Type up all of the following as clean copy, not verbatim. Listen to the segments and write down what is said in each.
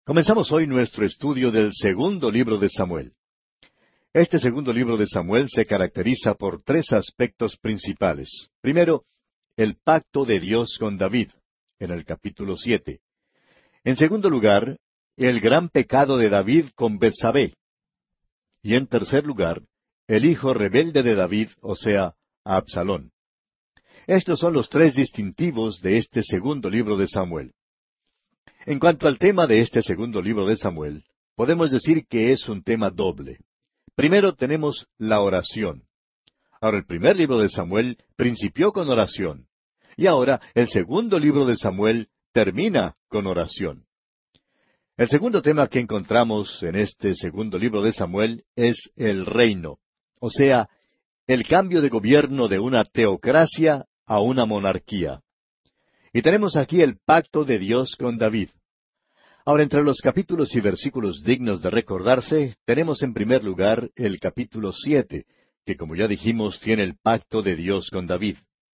Comenzamos hoy nuestro estudio del segundo libro de Samuel. Este segundo libro de Samuel se caracteriza por tres aspectos principales. Primero, el pacto de Dios con David, en el capítulo 7. En segundo lugar, el gran pecado de David con Betsabé. Y en tercer lugar, el hijo rebelde de David, o sea, Absalón. Estos son los tres distintivos de este segundo libro de Samuel. En cuanto al tema de este segundo libro de Samuel, podemos decir que es un tema doble. Primero tenemos la oración. Ahora, el primer libro de Samuel principió con oración. Y ahora, el segundo libro de Samuel termina con oración. El segundo tema que encontramos en este segundo libro de Samuel es el reino, o sea, el cambio de gobierno de una teocracia a una monarquía. Y tenemos aquí el pacto de Dios con David. Ahora, entre los capítulos y versículos dignos de recordarse, tenemos en primer lugar el capítulo 7, que como ya dijimos tiene el pacto de Dios con David.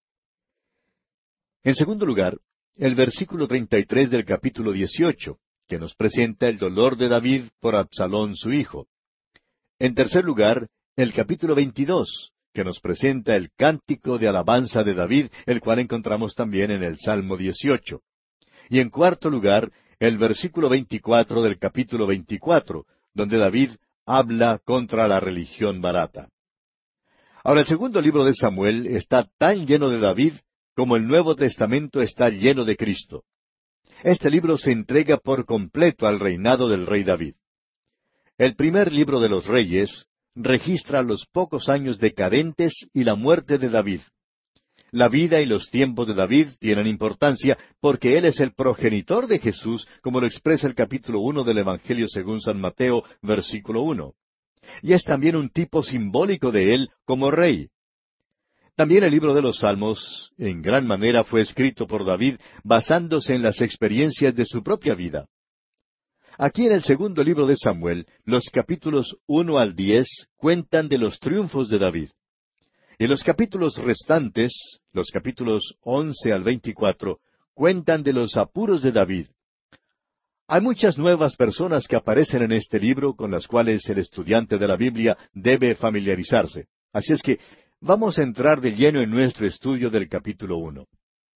En segundo lugar, el versículo 33 del capítulo 18, que nos presenta el dolor de David por Absalón su hijo. En tercer lugar, el capítulo 22, que nos presenta el cántico de alabanza de David, el cual encontramos también en el Salmo 18. Y en cuarto lugar, el versículo 24 del capítulo 24, donde David habla contra la religión barata. Ahora, el segundo libro de Samuel está tan lleno de David como el Nuevo Testamento está lleno de Cristo. Este libro se entrega por completo al reinado del rey David. El primer libro de los Reyes registra los pocos años decadentes y la muerte de David. La vida y los tiempos de David tienen importancia porque él es el progenitor de Jesús, como lo expresa el capítulo 1 del Evangelio según San Mateo, versículo 1. Y es también un tipo simbólico de él como rey. También el libro de los Salmos, en gran manera, fue escrito por David basándose en las experiencias de su propia vida. Aquí en el segundo libro de Samuel, los capítulos 1 al 10 cuentan de los triunfos de David. Y los capítulos restantes, los capítulos 11 al 24, cuentan de los apuros de David. Hay muchas nuevas personas que aparecen en este libro con las cuales el estudiante de la Biblia debe familiarizarse. Así es que vamos a entrar de lleno en nuestro estudio del capítulo 1.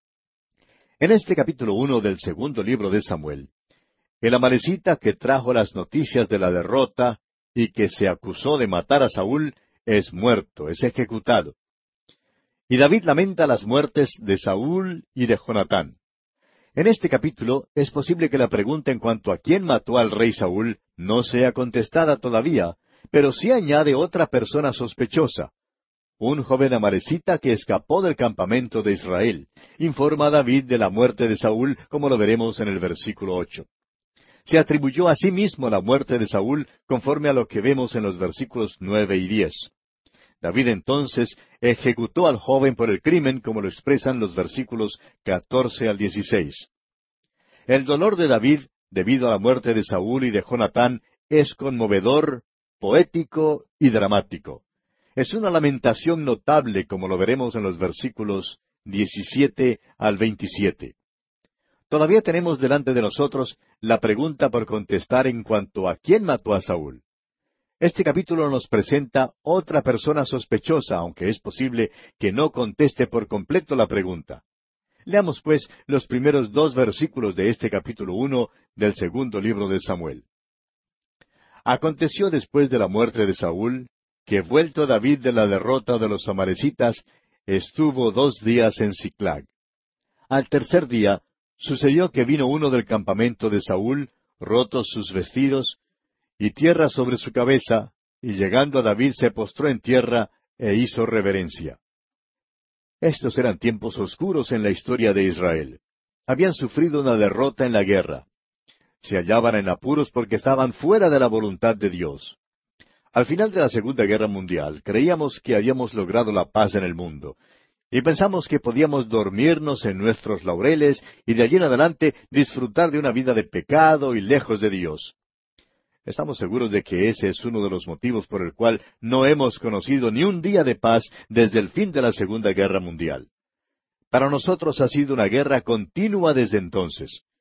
En este capítulo 1 del segundo libro de Samuel, el amalecita que trajo las noticias de la derrota y que se acusó de matar a Saúl es muerto, es ejecutado. Y David lamenta las muertes de Saúl y de Jonatán. En este capítulo es posible que la pregunta en cuanto a quién mató al rey Saúl no sea contestada todavía, pero sí añade otra persona sospechosa. Un joven amalecita que escapó del campamento de Israel. Informa a David de la muerte de Saúl, como lo veremos en el versículo 8. Se atribuyó a sí mismo la muerte de Saúl, conforme a lo que vemos en los versículos 9 y 10. David entonces ejecutó al joven por el crimen, como lo expresan los versículos 14 al 16. El dolor de David, debido a la muerte de Saúl y de Jonatán, es conmovedor, poético y dramático. Es una lamentación notable, como lo veremos en los versículos 17 al 27. Todavía tenemos delante de nosotros la pregunta por contestar en cuanto a quién mató a Saúl. Este capítulo nos presenta otra persona sospechosa, aunque es posible que no conteste por completo la pregunta. Leamos, pues, los primeros 2 versículos de este capítulo 1 del segundo libro de Samuel. Aconteció después de la muerte de Saúl, que vuelto David de la derrota de los amalecitas, estuvo 2 días en Siclag. Al tercer día, sucedió que vino uno del campamento de Saúl, rotos sus vestidos, y tierra sobre su cabeza, y llegando a David se postró en tierra e hizo reverencia. Estos eran tiempos oscuros en la historia de Israel. Habían sufrido una derrota en la guerra. Se hallaban en apuros porque estaban fuera de la voluntad de Dios. Al final de la Segunda Guerra Mundial, creíamos que habíamos logrado la paz en el mundo, y pensamos que podíamos dormirnos en nuestros laureles y de allí en adelante disfrutar de una vida de pecado y lejos de Dios. Estamos seguros de que ese es uno de los motivos por el cual no hemos conocido ni un día de paz desde el fin de la Segunda Guerra Mundial. Para nosotros ha sido una guerra continua desde entonces.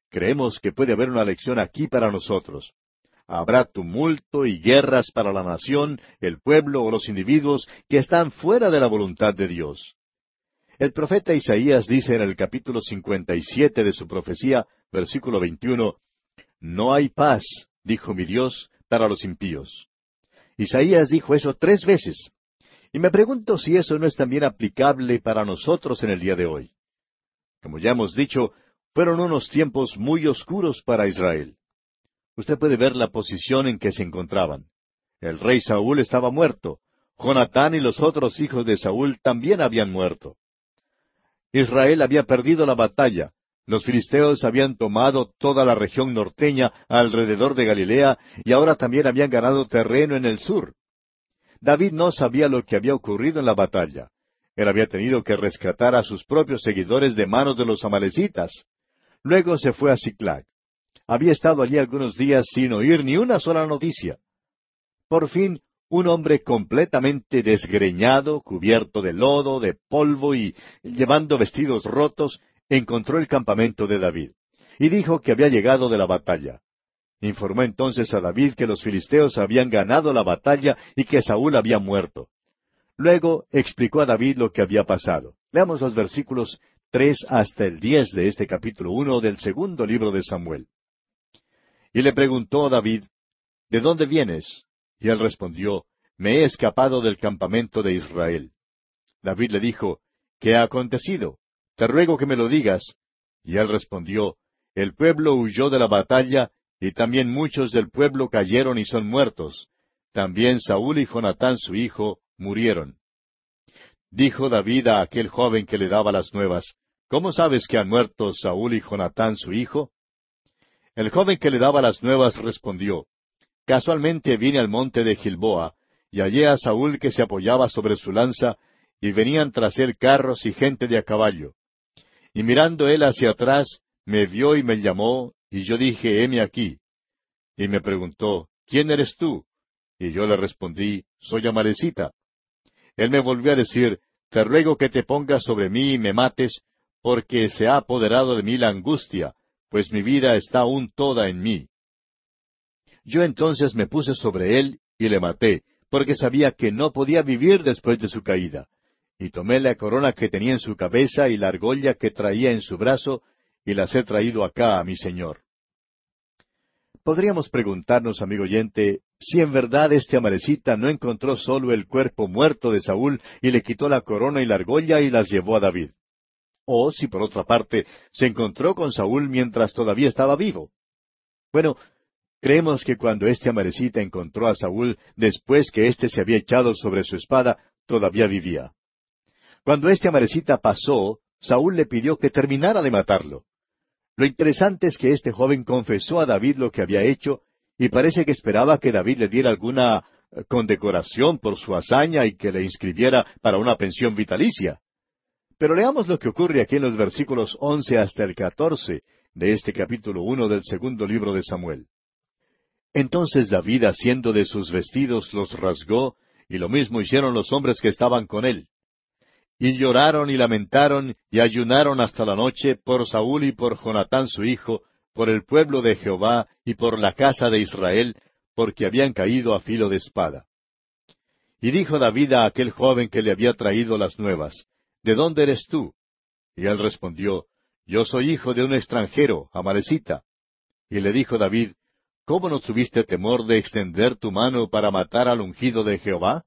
creemos que puede haber una lección aquí para nosotros. Habrá tumulto y guerras para la nación, el pueblo o los individuos que están fuera de la voluntad de Dios. El profeta Isaías dice en el capítulo 57 de su profecía, versículo 21, «No hay paz, dijo mi Dios, para los impíos». Isaías dijo eso 3 veces. Y me pregunto si eso no es también aplicable para nosotros en el día de hoy. Como ya hemos dicho, fueron unos tiempos muy oscuros para Israel. Usted puede ver la posición en que se encontraban. El rey Saúl estaba muerto. Jonatán y los otros hijos de Saúl también habían muerto. Israel había perdido la batalla. Los filisteos habían tomado toda la región norteña alrededor de Galilea y ahora también habían ganado terreno en el sur. David no sabía lo que había ocurrido en la batalla. Él había tenido que rescatar a sus propios seguidores de manos de los amalecitas. Luego se fue a Siclag. Había estado allí algunos días sin oír ni una sola noticia. Por fin, un hombre completamente desgreñado, cubierto de lodo, de polvo y llevando vestidos rotos, encontró el campamento de David, y dijo que había llegado de la batalla. Informó entonces a David que los filisteos habían ganado la batalla y que Saúl había muerto. Luego explicó a David lo que había pasado. Leamos los versículos 3 hasta el 10 de este capítulo 1 del segundo libro de Samuel. Y le preguntó a David, ¿de dónde vienes? Y él respondió, me he escapado del campamento de Israel. David le dijo, ¿qué ha acontecido? Te ruego que me lo digas. Y él respondió, el pueblo huyó de la batalla, y también muchos del pueblo cayeron y son muertos. También Saúl y Jonatán su hijo murieron. Dijo David a aquel joven que le daba las nuevas, ¿cómo sabes que han muerto Saúl y Jonatán su hijo? El joven que le daba las nuevas respondió, casualmente vine al monte de Gilboa, y hallé a Saúl que se apoyaba sobre su lanza, y venían tras él carros y gente de a caballo. Y mirando él hacia atrás, me vio y me llamó, y yo dije, heme aquí. Y me preguntó, ¿quién eres tú? Y yo le respondí, soy amalecita. Él me volvió a decir, te ruego que te pongas sobre mí y me mates, porque se ha apoderado de mí la angustia, pues mi vida está aún toda en mí. Yo entonces me puse sobre él y le maté, porque sabía que no podía vivir después de su caída. Y tomé la corona que tenía en su cabeza y la argolla que traía en su brazo, y las he traído acá a mi señor. Podríamos preguntarnos, amigo oyente, si en verdad este amalecita no encontró solo el cuerpo muerto de Saúl y le quitó la corona y la argolla y las llevó a David. O si por otra parte se encontró con Saúl mientras todavía estaba vivo. Bueno, creemos que cuando este amalecita encontró a Saúl después que éste se había echado sobre su espada, todavía vivía. Cuando este amalecita pasó, Saúl le pidió que terminara de matarlo. Lo interesante es que este joven confesó a David lo que había hecho, y parece que esperaba que David le diera alguna condecoración por su hazaña y que le inscribiera para una pensión vitalicia. Pero leamos lo que ocurre aquí en los versículos 11 hasta el 14 de este capítulo 1 del segundo libro de Samuel. Entonces David, haciendo de sus vestidos, los rasgó, y lo mismo hicieron los hombres que estaban con él. Y lloraron y lamentaron y ayunaron hasta la noche por Saúl y por Jonatán su hijo, por el pueblo de Jehová y por la casa de Israel, porque habían caído a filo de espada. Y dijo David a aquel joven que le había traído las nuevas, ¿de dónde eres tú? Y él respondió, yo soy hijo de un extranjero, amalecita. Y le dijo David, ¿cómo no tuviste temor de extender tu mano para matar al ungido de Jehová?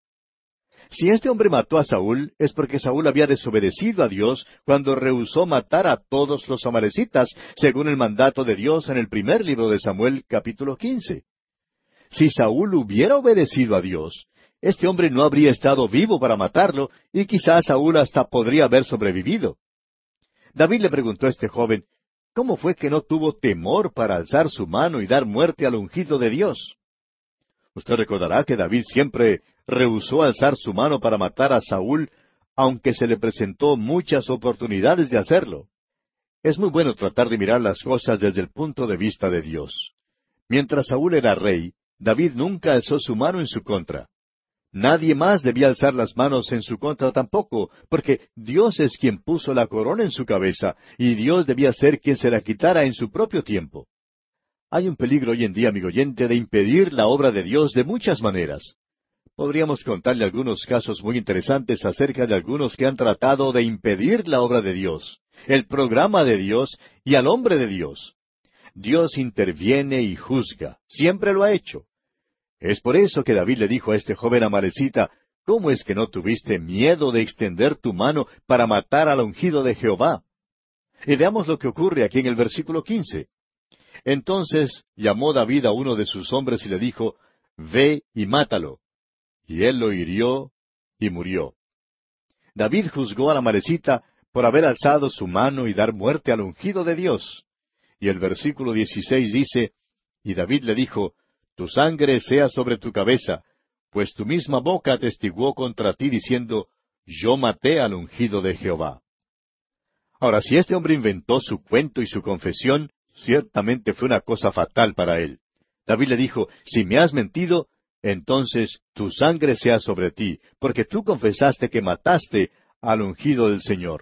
Si este hombre mató a Saúl, es porque Saúl había desobedecido a Dios cuando rehusó matar a todos los amalecitas, según el mandato de Dios en el primer libro de Samuel, capítulo 15. Si Saúl hubiera obedecido a Dios, este hombre no habría estado vivo para matarlo, y quizás Saúl hasta podría haber sobrevivido. David le preguntó a este joven, ¿cómo fue que no tuvo temor para alzar su mano y dar muerte al ungido de Dios? Usted recordará que David siempre rehusó alzar su mano para matar a Saúl, aunque se le presentó muchas oportunidades de hacerlo. Es muy bueno tratar de mirar las cosas desde el punto de vista de Dios. Mientras Saúl era rey, David nunca alzó su mano en su contra. Nadie más debía alzar las manos en su contra tampoco, porque Dios es quien puso la corona en su cabeza, y Dios debía ser quien se la quitara en su propio tiempo. Hay un peligro hoy en día, amigo oyente, de impedir la obra de Dios de muchas maneras. Podríamos contarle algunos casos muy interesantes acerca de algunos que han tratado de impedir la obra de Dios, el programa de Dios y al hombre de Dios. Dios interviene y juzga, siempre lo ha hecho. Es por eso que David le dijo a este joven amalecita, ¿cómo es que no tuviste miedo de extender tu mano para matar al ungido de Jehová? Y veamos lo que ocurre aquí en el versículo 15. Entonces llamó David a uno de sus hombres y le dijo, Ve y mátalo. Y él lo hirió y murió. David juzgó al amalecita por haber alzado su mano y dar muerte al ungido de Dios. Y el versículo 16 dice, Y David le dijo, Tu sangre sea sobre tu cabeza, pues tu misma boca atestiguó contra ti diciendo, Yo maté al ungido de Jehová. Ahora, si este hombre inventó su cuento y su confesión, ciertamente fue una cosa fatal para él. David le dijo, Si me has mentido, entonces tu sangre sea sobre ti, porque tú confesaste que mataste al ungido del Señor.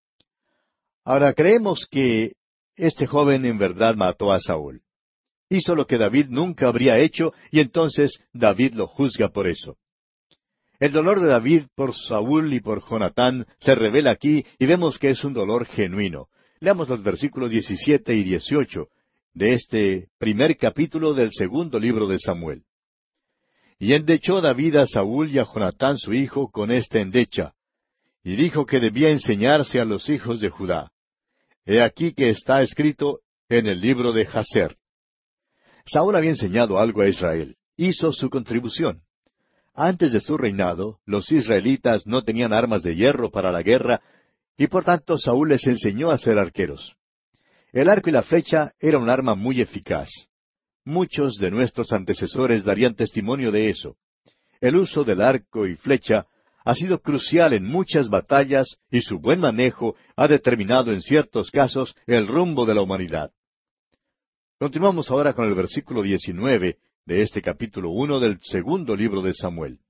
Ahora creemos que este joven en verdad mató a Saúl. Hizo lo que David nunca habría hecho, y entonces David lo juzga por eso. El dolor de David por Saúl y por Jonatán se revela aquí, y vemos que es un dolor genuino. Leamos los versículos 17 y 18 de este primer capítulo del segundo libro de Samuel. Y endechó David a Saúl y a Jonatán su hijo con esta endecha, y dijo que debía enseñarse a los hijos de Judá. He aquí que está escrito en el libro de Jaser. Saúl había enseñado algo a Israel, hizo su contribución. Antes de su reinado, los israelitas no tenían armas de hierro para la guerra, y por tanto Saúl les enseñó a ser arqueros. El arco y la flecha era un arma muy eficaz. Muchos de nuestros antecesores darían testimonio de eso. El uso del arco y flecha ha sido crucial en muchas batallas y su buen manejo ha determinado en ciertos casos el rumbo de la humanidad. Continuamos ahora con el versículo 19 de este capítulo 1 del segundo libro de Samuel.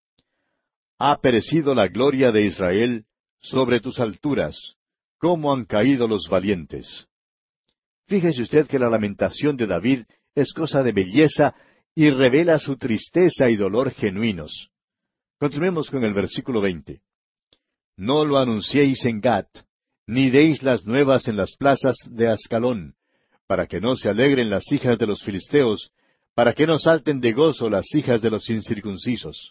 Ha perecido la gloria de Israel sobre tus alturas, cómo han caído los valientes. Fíjese usted que la lamentación de David es cosa de belleza y revela su tristeza y dolor genuinos. Continuemos con el versículo 20. No lo anunciéis en Gat, ni deis las nuevas en las plazas de Ascalón, para que no se alegren las hijas de los filisteos, para que no salten de gozo las hijas de los incircuncisos.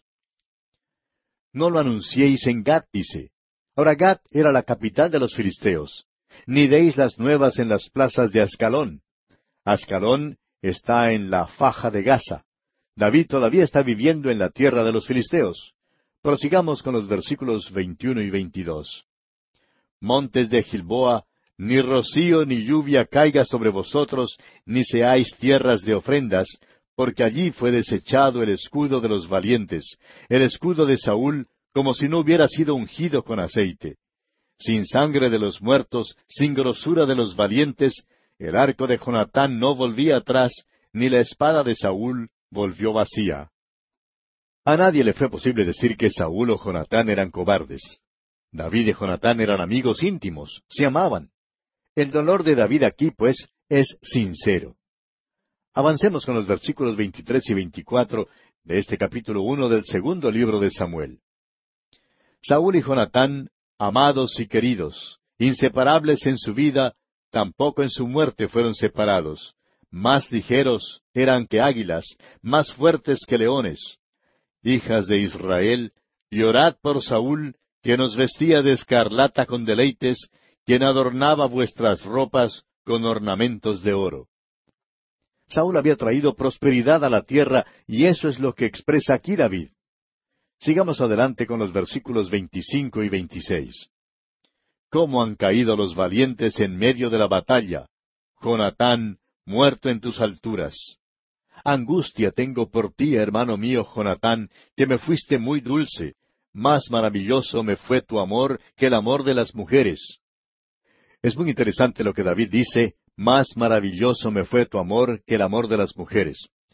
No lo anunciéis en Gat, dice. Ahora Gat era la capital de los filisteos. Ni deis las nuevas en las plazas de Ascalón. Ascalón está en la faja de Gaza. David todavía está viviendo en la tierra de los filisteos. Prosigamos con los versículos 21 y 22. Montes de Gilboa, ni rocío ni lluvia caiga sobre vosotros, ni seáis tierras de ofrendas, porque allí fue desechado el escudo de los valientes, el escudo de Saúl, como si no hubiera sido ungido con aceite. Sin sangre de los muertos, sin grosura de los valientes, el arco de Jonatán no volvía atrás, ni la espada de Saúl volvió vacía. A nadie le fue posible decir que Saúl o Jonatán eran cobardes. David y Jonatán eran amigos íntimos, se amaban. El dolor de David aquí, pues, es sincero. Avancemos con los versículos 23 y 24 de este capítulo 1 del segundo libro de Samuel. Saúl y Jonatán, amados y queridos, inseparables en su vida, tampoco en su muerte fueron separados. Más ligeros eran que águilas, más fuertes que leones. Hijas de Israel, llorad por Saúl, que nos vestía de escarlata con deleites, quien adornaba vuestras ropas con ornamentos de oro. Saúl había traído prosperidad a la tierra, y eso es lo que expresa aquí David. Sigamos adelante con los versículos 25 y 26. ¿Cómo han caído los valientes en medio de la batalla? Jonatán, muerto en tus alturas. Angustia tengo por ti, hermano mío Jonatán, que me fuiste muy dulce. Más maravilloso me fue tu amor que el amor de las mujeres. Es muy interesante lo que David dice, más maravilloso me fue tu amor que el amor de las mujeres.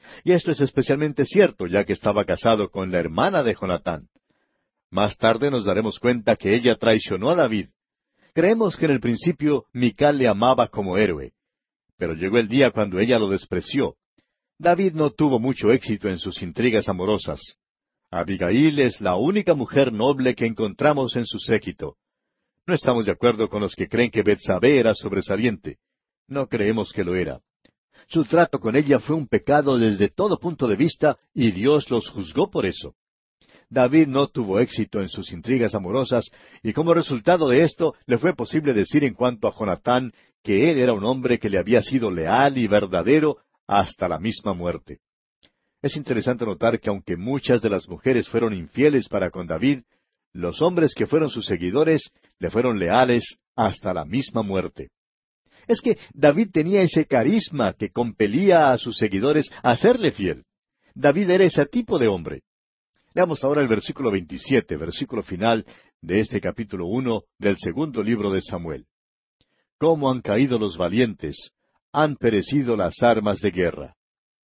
Y esto es especialmente cierto, ya que estaba casado con la hermana de Jonatán. Más tarde nos daremos cuenta que ella traicionó a David. Creemos que en el principio Mical le amaba como héroe, pero llegó el día cuando ella lo despreció. David no tuvo mucho éxito en sus intrigas amorosas. Abigail es la única mujer noble que encontramos en su séquito. No estamos de acuerdo con los que creen que Betsabé era sobresaliente. No creemos que lo era. Su trato con ella fue un pecado desde todo punto de vista y Dios los juzgó por eso. David no tuvo éxito en sus intrigas amorosas y como resultado de esto le fue posible decir en cuanto a Jonatán que él era un hombre que le había sido leal y verdadero hasta la misma muerte. Es interesante notar que aunque muchas de las mujeres fueron infieles para con David, los hombres que fueron sus seguidores le fueron leales hasta la misma muerte. Es que David tenía ese carisma que compelía a sus seguidores a serle fiel. David era ese tipo de hombre. Leamos ahora el versículo 27, versículo final de este capítulo 1 del segundo libro de Samuel. ¿Cómo han caído los valientes? Han perecido las armas de guerra.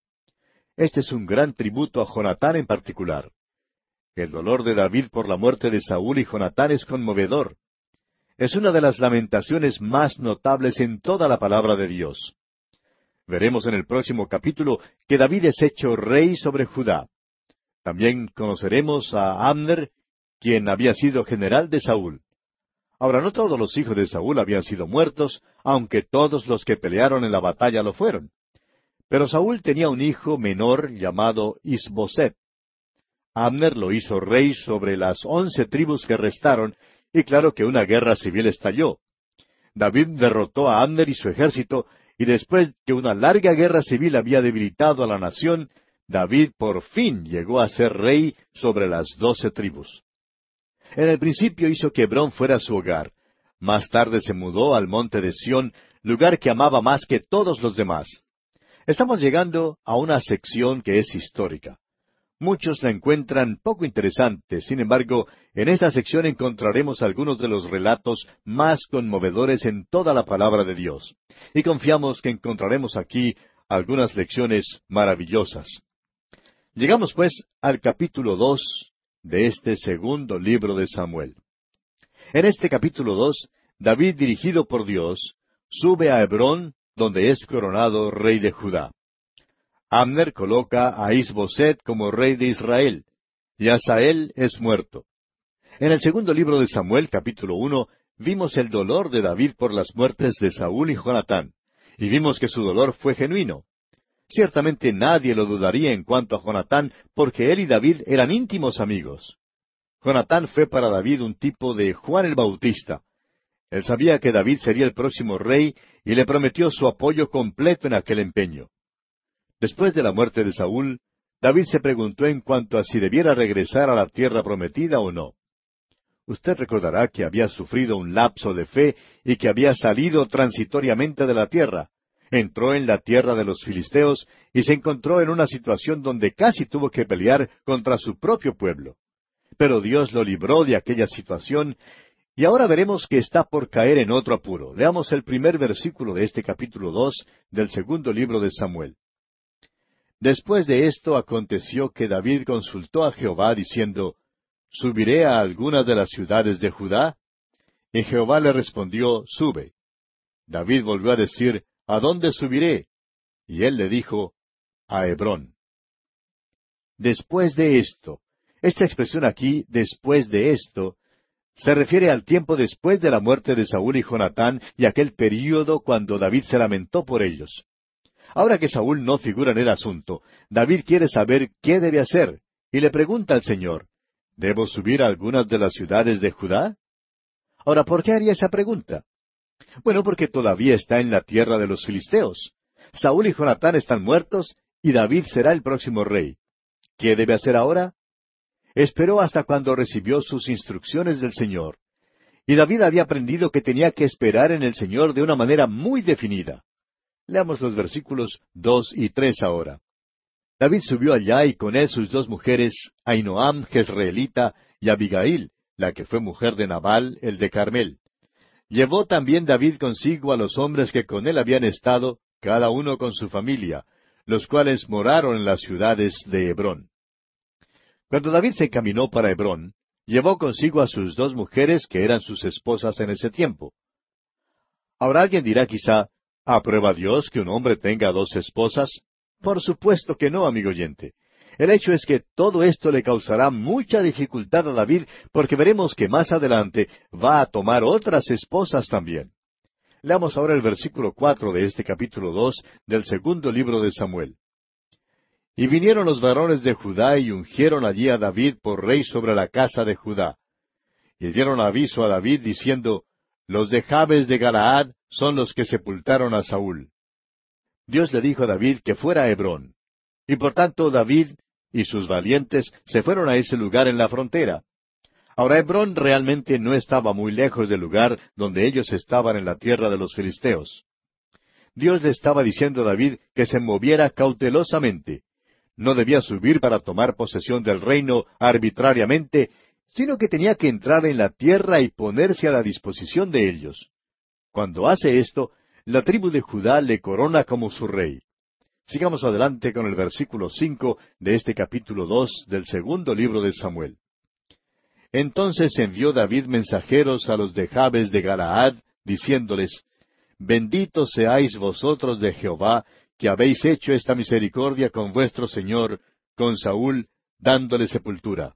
Este es un gran tributo a Jonatán en particular. El dolor de David por la muerte de Saúl y Jonatán es conmovedor. Es una de las lamentaciones más notables en toda la palabra de Dios. Veremos en el próximo capítulo que David es hecho rey sobre Judá. También conoceremos a Abner, quien había sido general de Saúl. Ahora, no todos los hijos de Saúl habían sido muertos, aunque todos los que pelearon en la batalla lo fueron. Pero Saúl tenía un hijo menor llamado Isboset. Abner lo hizo rey sobre las 11 tribus que restaron, y claro que una guerra civil estalló. David derrotó a Abner y su ejército, y después que una larga guerra civil había debilitado a la nación, David por fin llegó a ser rey sobre las 12 tribus. En el principio hizo que Hebrón fuera su hogar. Más tarde se mudó al monte de Sión, lugar que amaba más que todos los demás. Estamos llegando a una sección que es histórica. Muchos la encuentran poco interesante, sin embargo, en esta sección encontraremos algunos de los relatos más conmovedores en toda la palabra de Dios. Y confiamos que encontraremos aquí algunas lecciones maravillosas. Llegamos pues al capítulo 2 de este segundo libro de Samuel. En este capítulo 2, David, dirigido por Dios, sube a Hebrón, donde es coronado rey de Judá. Abner coloca a Isboset como rey de Israel, y Asael es muerto. En el segundo libro de Samuel, capítulo 1, vimos el dolor de David por las muertes de Saúl y Jonatán, y vimos que su dolor fue genuino. Ciertamente nadie lo dudaría en cuanto a Jonatán, porque él y David eran íntimos amigos. Jonatán fue para David un tipo de Juan el Bautista. Él sabía que David sería el próximo rey y le prometió su apoyo completo en aquel empeño. Después de la muerte de Saúl, David se preguntó en cuanto a si debiera regresar a la tierra prometida o no. Usted recordará que había sufrido un lapso de fe y que había salido transitoriamente de la tierra. Entró en la tierra de los filisteos y se encontró en una situación donde casi tuvo que pelear contra su propio pueblo. Pero Dios lo libró de aquella situación y ahora veremos que está por caer en otro apuro. Leamos el primer versículo de este capítulo 2 del segundo libro de Samuel. Después de esto aconteció que David consultó a Jehová diciendo, ¿subiré a alguna de las ciudades de Judá? Y Jehová le respondió, sube. David volvió a decir, ¿a dónde subiré? Y él le dijo, a Hebrón. Después de esto. Esta expresión aquí, después de esto, se refiere al tiempo después de la muerte de Saúl y Jonatán y aquel período cuando David se lamentó por ellos. Ahora que Saúl no figura en el asunto, David quiere saber qué debe hacer, y le pregunta al Señor, ¿debo subir a algunas de las ciudades de Judá? Ahora, ¿por qué haría esa pregunta? Bueno, porque todavía está en la tierra de los filisteos. Saúl y Jonatán están muertos, y David será el próximo rey. ¿Qué debe hacer ahora? Esperó hasta cuando recibió sus instrucciones del Señor. Y David había aprendido que tenía que esperar en el Señor de una manera muy definida. Leamos los versículos 2 y 3 ahora. David subió allá y con él sus 2 mujeres, Ahinoam jezreelita y Abigail, la que fue mujer de Nabal, el de Carmel. Llevó también David consigo a los hombres que con él habían estado, cada uno con su familia, los cuales moraron en las ciudades de Hebrón. Cuando David se encaminó para Hebrón, llevó consigo a sus 2 mujeres que eran sus esposas en ese tiempo. Ahora alguien dirá quizá, ¿aprueba Dios que un hombre tenga 2 esposas? Por supuesto que no, amigo oyente. El hecho es que todo esto le causará mucha dificultad a David, porque veremos que más adelante va a tomar otras esposas también. Leamos ahora el versículo 4 de este capítulo 2 del segundo libro de Samuel. Y vinieron los varones de Judá y ungieron allí a David por rey sobre la casa de Judá. Y dieron aviso a David diciendo, los de Jabes de Galaad son los que sepultaron a Saúl. Dios le dijo a David que fuera a Hebrón. Y por tanto David y sus valientes se fueron a ese lugar en la frontera. Ahora Hebrón realmente no estaba muy lejos del lugar donde ellos estaban en la tierra de los filisteos. Dios le estaba diciendo a David que se moviera cautelosamente. No debía subir para tomar posesión del reino arbitrariamente, sino que tenía que entrar en la tierra y ponerse a la disposición de ellos. Cuando hace esto, la tribu de Judá le corona como su rey. Sigamos adelante con el versículo 5 de este capítulo 2 del segundo libro de Samuel. Entonces envió David mensajeros a los de Jabes de Galaad, diciéndoles, benditos seáis vosotros de Jehová, que habéis hecho esta misericordia con vuestro señor, con Saúl, dándole sepultura.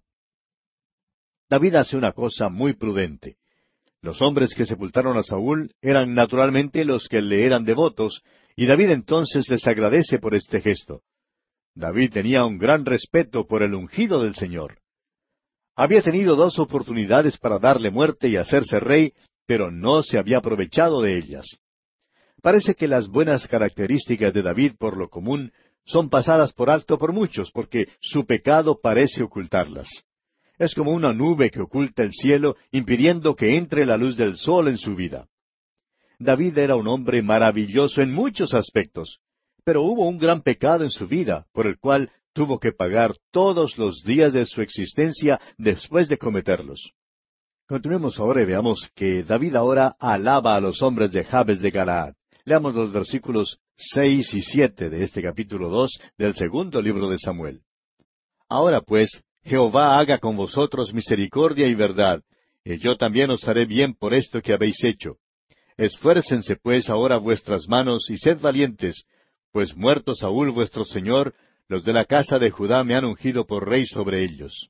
David hace una cosa muy prudente. Los hombres que sepultaron a Saúl eran naturalmente los que le eran devotos, y David entonces les agradece por este gesto. David tenía un gran respeto por el ungido del Señor. Había tenido 2 oportunidades para darle muerte y hacerse rey, pero no se había aprovechado de ellas. Parece que las buenas características de David, por lo común, son pasadas por alto por muchos, porque su pecado parece ocultarlas. Es como una nube que oculta el cielo, impidiendo que entre la luz del sol en su vida. David era un hombre maravilloso en muchos aspectos, pero hubo un gran pecado en su vida, por el cual tuvo que pagar todos los días de su existencia después de cometerlos. Continuemos ahora y veamos que David ahora alaba a los hombres de Jabes de Galaad. Leamos los versículos 6 y 7 de este capítulo 2 del segundo libro de Samuel. Ahora pues, Jehová haga con vosotros misericordia y verdad, y yo también os haré bien por esto que habéis hecho. Esfuércense pues ahora vuestras manos y sed valientes, pues muerto Saúl vuestro señor, los de la casa de Judá me han ungido por rey sobre ellos.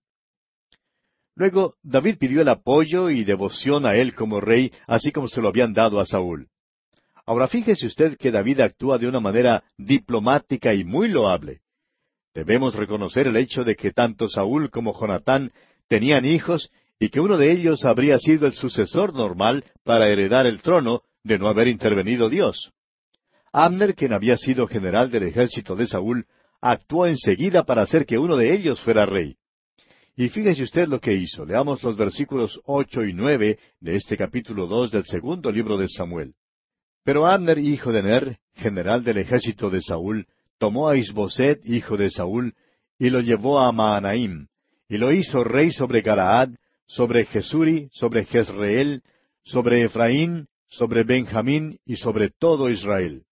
Luego David pidió el apoyo y devoción a él como rey, así como se lo habían dado a Saúl. Ahora fíjese usted que David actúa de una manera diplomática y muy loable. Debemos reconocer el hecho de que tanto Saúl como Jonatán tenían hijos y que uno de ellos habría sido el sucesor normal para heredar el trono de no haber intervenido Dios. Abner, quien había sido general del ejército de Saúl, actuó enseguida para hacer que uno de ellos fuera rey. Y fíjese usted lo que hizo. Leamos los versículos 8 y 9 de este capítulo 2 del segundo libro de Samuel. Pero Abner, hijo de Ner, general del ejército de Saúl, tomó a Isboset, hijo de Saúl, y lo llevó a Mahanaim, y lo hizo rey sobre Galaad, sobre Jesuri, sobre Jezreel, sobre Efraín, sobre Benjamín y sobre todo Israel.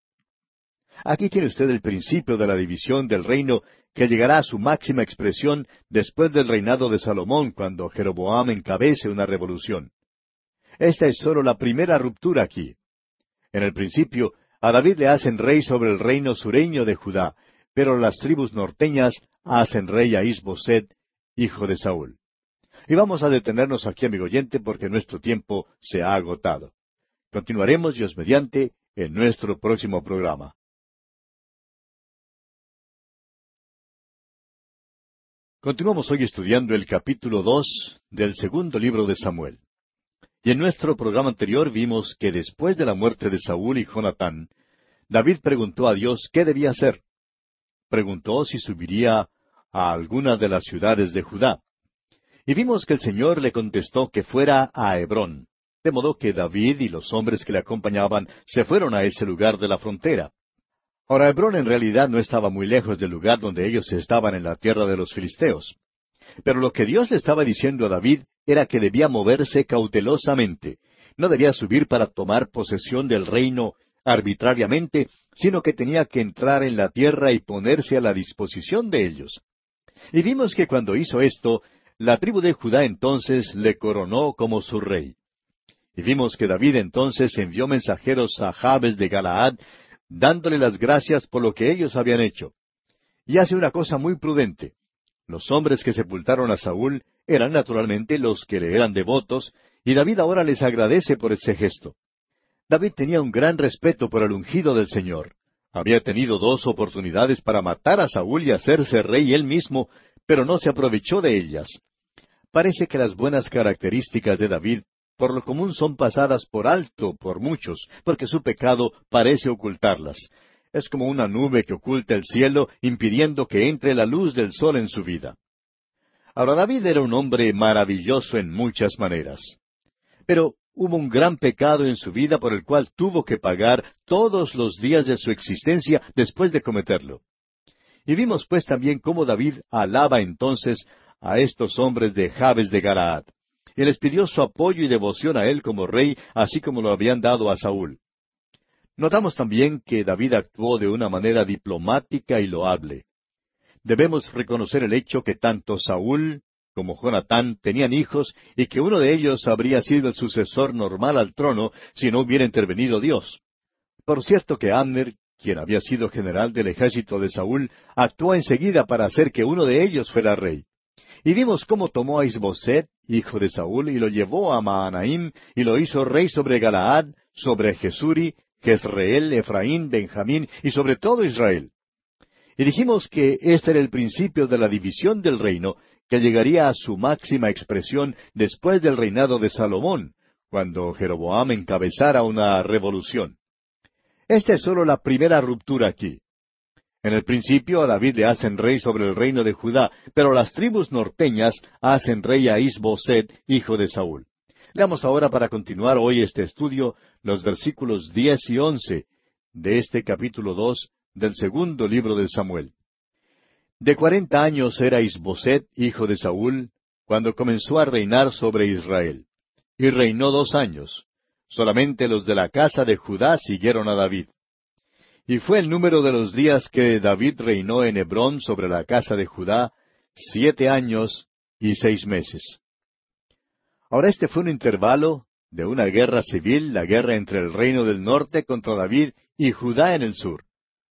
Aquí tiene usted el principio de la división del reino que llegará a su máxima expresión después del reinado de Salomón, cuando Jeroboam encabece una revolución. Esta es sólo la primera ruptura aquí. En el principio, a David le hacen rey sobre el reino sureño de Judá, pero las tribus norteñas hacen rey a Isboset, hijo de Saúl. Y vamos a detenernos aquí, amigo oyente, porque nuestro tiempo se ha agotado. Continuaremos, Dios mediante, en nuestro próximo programa. Continuamos hoy estudiando el capítulo 2 del segundo libro de Samuel. Y en nuestro programa anterior vimos que después de la muerte de Saúl y Jonatán, David preguntó a Dios qué debía hacer. Preguntó si subiría a alguna de las ciudades de Judá. Y vimos que el Señor le contestó que fuera a Hebrón, de modo que David y los hombres que le acompañaban se fueron a ese lugar de la frontera. Ahora, Hebrón en realidad no estaba muy lejos del lugar donde ellos estaban en la tierra de los filisteos. Pero lo que Dios le estaba diciendo a David era que debía moverse cautelosamente. No debía subir para tomar posesión del reino arbitrariamente, sino que tenía que entrar en la tierra y ponerse a la disposición de ellos. Y vimos que cuando hizo esto, la tribu de Judá entonces le coronó como su rey. Y vimos que David entonces envió mensajeros a Jabes de Galaad, dándole las gracias por lo que ellos habían hecho. Y hace una cosa muy prudente. Los hombres que sepultaron a Saúl eran naturalmente los que le eran devotos, y David ahora les agradece por ese gesto. David tenía un gran respeto por el ungido del Señor. Había tenido 2 oportunidades para matar a Saúl y hacerse rey él mismo, pero no se aprovechó de ellas. Parece que las buenas características de David, por lo común, son pasadas por alto por muchos, porque su pecado parece ocultarlas. Es como una nube que oculta el cielo, impidiendo que entre la luz del sol en su vida. Ahora, David era un hombre maravilloso en muchas maneras. Pero hubo un gran pecado en su vida por el cual tuvo que pagar todos los días de su existencia después de cometerlo. Y vimos pues también cómo David alaba entonces a estos hombres de Jabes de Galaad. Y les pidió su apoyo y devoción a él como rey, así como lo habían dado a Saúl. Notamos también que David actuó de una manera diplomática y loable. Debemos reconocer el hecho que tanto Saúl como Jonatán tenían hijos y que uno de ellos habría sido el sucesor normal al trono si no hubiera intervenido Dios. Por cierto que Abner, quien había sido general del ejército de Saúl, actuó enseguida para hacer que uno de ellos fuera rey. Y vimos cómo tomó a Isboset, hijo de Saúl, y lo llevó a Mahanaim, y lo hizo rey sobre Galaad, sobre Jesuri, Jezreel, Efraín, Benjamín, y sobre todo Israel. Y dijimos que este era el principio de la división del reino, que llegaría a su máxima expresión después del reinado de Salomón, cuando Jeroboam encabezara una revolución. Esta es sólo la primera ruptura aquí. En el principio a David le hacen rey sobre el reino de Judá, pero las tribus norteñas hacen rey a Isboset, hijo de Saúl. Leamos ahora, para continuar hoy este estudio, los versículos 10 y 11 de este capítulo 2 del segundo libro de Samuel. De 40 años era Isboset, hijo de Saúl, cuando comenzó a reinar sobre Israel. Y reinó 2 años. Solamente los de la casa de Judá siguieron a David. Y fue el número de los días que David reinó en Hebrón sobre la casa de Judá, 7 años y 6 meses. Ahora este fue un intervalo de una guerra civil, la guerra entre el reino del norte contra David y Judá en el sur.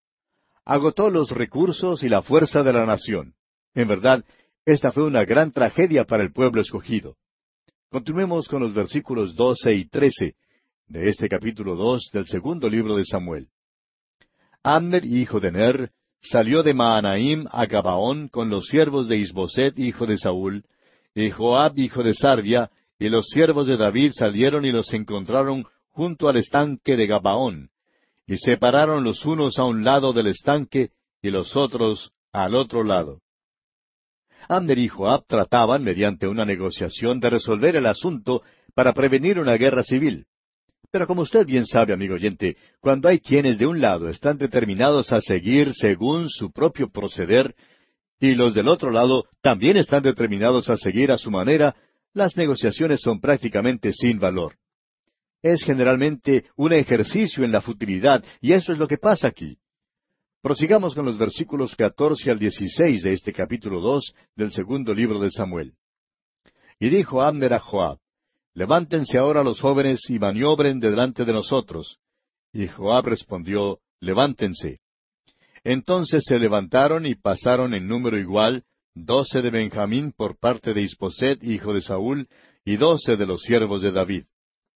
Agotó los recursos y la fuerza de la nación. En verdad, esta fue una gran tragedia para el pueblo escogido. Continuemos con los versículos 12 y 13 de este capítulo 2 del segundo libro de Samuel. Abner, hijo de Ner, salió de Mahanaim a Gabaón con los siervos de Isboset, hijo de Saúl, y Joab, hijo de Sarvia, y los siervos de David salieron y los encontraron junto al estanque de Gabaón, y se pararon los unos a un lado del estanque y los otros al otro lado. Abner y Joab trataban, mediante una negociación, de resolver el asunto para prevenir una guerra civil. Pero como usted bien sabe, amigo oyente, cuando hay quienes de un lado están determinados a seguir según su propio proceder, y los del otro lado también están determinados a seguir a su manera, las negociaciones son prácticamente sin valor. Es generalmente un ejercicio en la futilidad, y eso es lo que pasa aquí. Prosigamos con los versículos 14 al 16 de este capítulo 2 del segundo libro de Samuel. Y dijo Abner a Joab: Levántense ahora los jóvenes y maniobren delante de nosotros. Y Joab respondió: Levántense. Entonces se levantaron y pasaron en número igual, 12 de Benjamín por parte de Isboset, hijo de Saúl, y 12 de los siervos de David.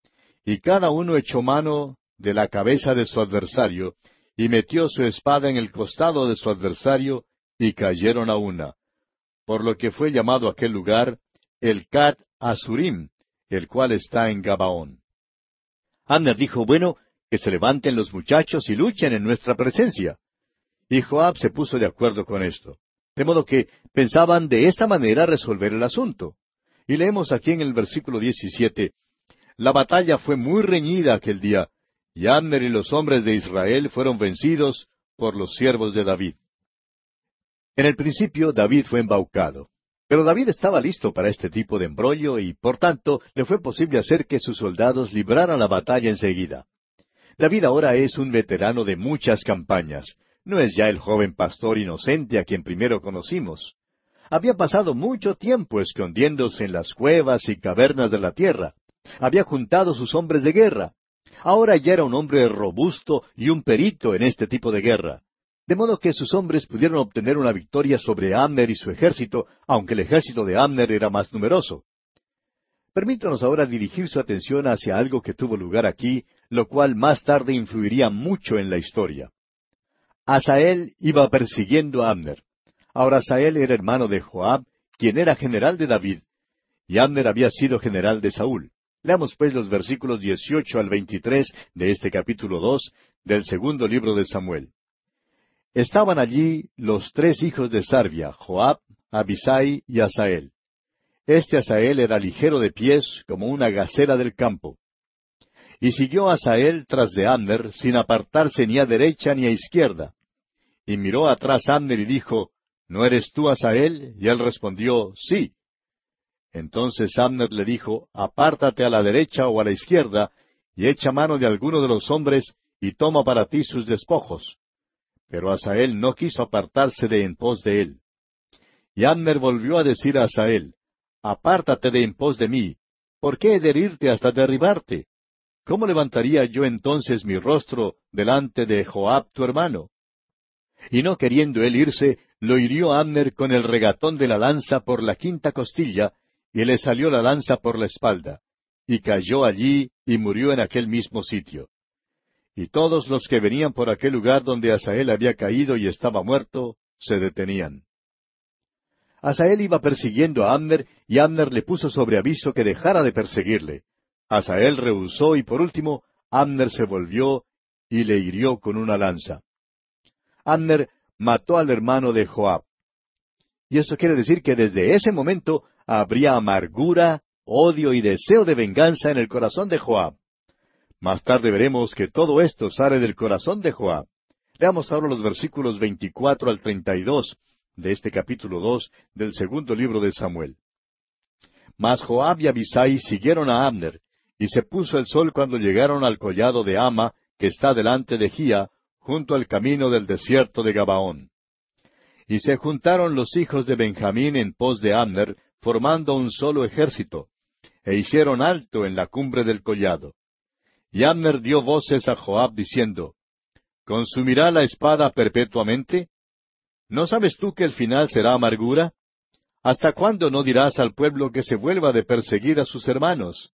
Y cada uno echó mano de la cabeza de su adversario, y metió su espada en el costado de su adversario, y cayeron a una. Por lo que fue llamado aquel lugar el Cat Asurim, el cual está en Gabaón. Abner dijo: Bueno, que se levanten los muchachos y luchen en nuestra presencia. Y Joab se puso de acuerdo con esto. De modo que pensaban de esta manera resolver el asunto. Y leemos aquí en el versículo 17, La batalla fue muy reñida aquel día, y Abner y los hombres de Israel fueron vencidos por los siervos de David. En el principio David fue embaucado. Pero David estaba listo para este tipo de embrollo y, por tanto, le fue posible hacer que sus soldados libraran la batalla enseguida. David ahora es un veterano de muchas campañas. No es ya el joven pastor inocente a quien primero conocimos. Había pasado mucho tiempo escondiéndose en las cuevas y cavernas de la tierra. Había juntado sus hombres de guerra. Ahora ya era un hombre robusto y un perito en este tipo de guerra. De modo que sus hombres pudieron obtener una victoria sobre Abner y su ejército, aunque el ejército de Abner era más numeroso. Permítanos ahora dirigir su atención hacia algo que tuvo lugar aquí, lo cual más tarde influiría mucho en la historia. Asael iba persiguiendo a Abner. Ahora Asael era hermano de Joab, quien era general de David, y Abner había sido general de Saúl. Leamos pues los versículos 18 al 23 de este capítulo 2 del segundo libro de Samuel. Estaban allí los tres hijos de Sarvia, Joab, Abisai y Asael. Este Asael era ligero de pies, como una gacela del campo. Y siguió Asael tras de Abner, sin apartarse ni a derecha ni a izquierda. Y miró atrás Abner y dijo, ¿No eres tú Asael? Y él respondió, sí. Entonces Abner le dijo, apártate a la derecha o a la izquierda, y echa mano de alguno de los hombres, y toma para ti sus despojos. Pero Asael no quiso apartarse de en pos de él. Y Abner volvió a decir a Asael, apártate de en pos de mí, ¿por qué he de herirte hasta derribarte? ¿Cómo levantaría yo entonces mi rostro delante de Joab tu hermano? Y no queriendo él irse, lo hirió Abner con el regatón de la lanza por la quinta costilla, y le salió la lanza por la espalda, y cayó allí y murió en aquel mismo sitio. Y todos los que venían por aquel lugar donde Asael había caído y estaba muerto, se detenían. Asael iba persiguiendo a Abner, y Abner le puso sobre aviso que dejara de perseguirle. Asael rehusó, y por último, Abner se volvió y le hirió con una lanza. Abner mató al hermano de Joab. Y eso quiere decir que desde ese momento habría amargura, odio y deseo de venganza en el corazón de Joab. Más tarde veremos que todo esto sale del corazón de Joab. Leamos ahora los versículos 24 al 32 de este capítulo 2 del segundo libro de Samuel. Mas Joab y Abisai siguieron a Abner, y se puso el sol cuando llegaron al collado de Ama, que está delante de Gía, junto al camino del desierto de Gabaón. Y se juntaron los hijos de Benjamín en pos de Abner, formando un solo ejército, e hicieron alto en la cumbre del collado. Y Abner dio voces a Joab diciendo, ¿Consumirá la espada perpetuamente? ¿No sabes tú que el final será amargura? ¿Hasta cuándo no dirás al pueblo que se vuelva de perseguir a sus hermanos?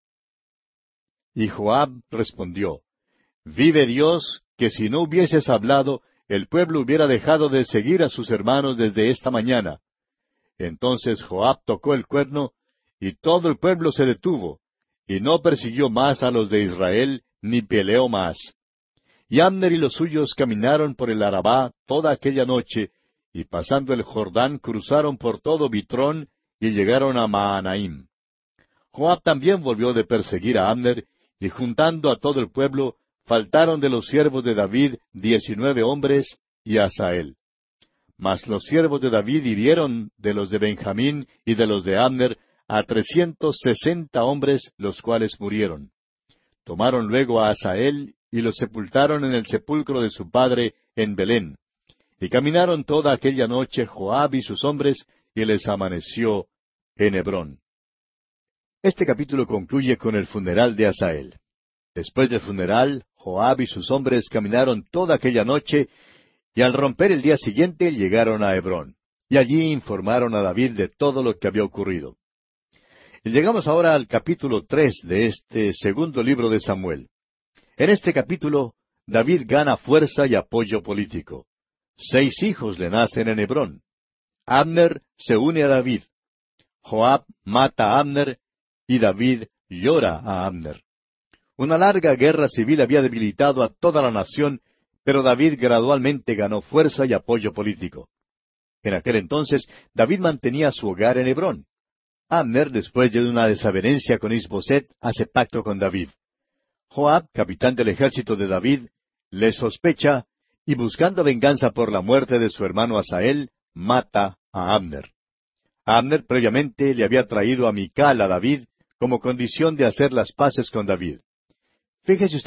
Y Joab respondió, Vive Dios, que si no hubieses hablado, el pueblo hubiera dejado de seguir a sus hermanos desde esta mañana. Entonces Joab tocó el cuerno, y todo el pueblo se detuvo, y no persiguió más a los de Israel, ni peleó más. Y Abner y los suyos caminaron por el Arabá toda aquella noche, y pasando el Jordán cruzaron por todo Bitrón, y llegaron a Mahanaim. Joab también volvió de perseguir a Abner, y juntando a todo el pueblo, faltaron de los siervos de David 19 hombres, y Asael. Mas los siervos de David hirieron de los de Benjamín y de los de Abner a 360 hombres, los cuales murieron. Tomaron luego a Asael y lo sepultaron en el sepulcro de su padre en Belén. Y caminaron toda aquella noche Joab y sus hombres, y les amaneció en Hebrón. Este capítulo concluye con el funeral de Asael. Después del funeral, Joab y sus hombres caminaron toda aquella noche, y al romper el día siguiente llegaron a Hebrón. Y allí informaron a David de todo lo que había ocurrido. Y llegamos ahora al capítulo 3 de este segundo libro de Samuel. En este capítulo, David gana fuerza y apoyo político. 6 hijos le nacen en Hebrón. Abner se une a David. Joab mata a Abner, y David llora a Abner. Una larga guerra civil había debilitado a toda la nación, pero David gradualmente ganó fuerza y apoyo político. En aquel entonces, David mantenía su hogar en Hebrón. Abner, después de una desavenencia con Isboset, hace pacto con David. Joab, capitán del ejército de David, le sospecha, y buscando venganza por la muerte de su hermano Asael, mata a Abner. Abner previamente le había traído a Mical a David como condición de hacer las paces con David. Fíjese usted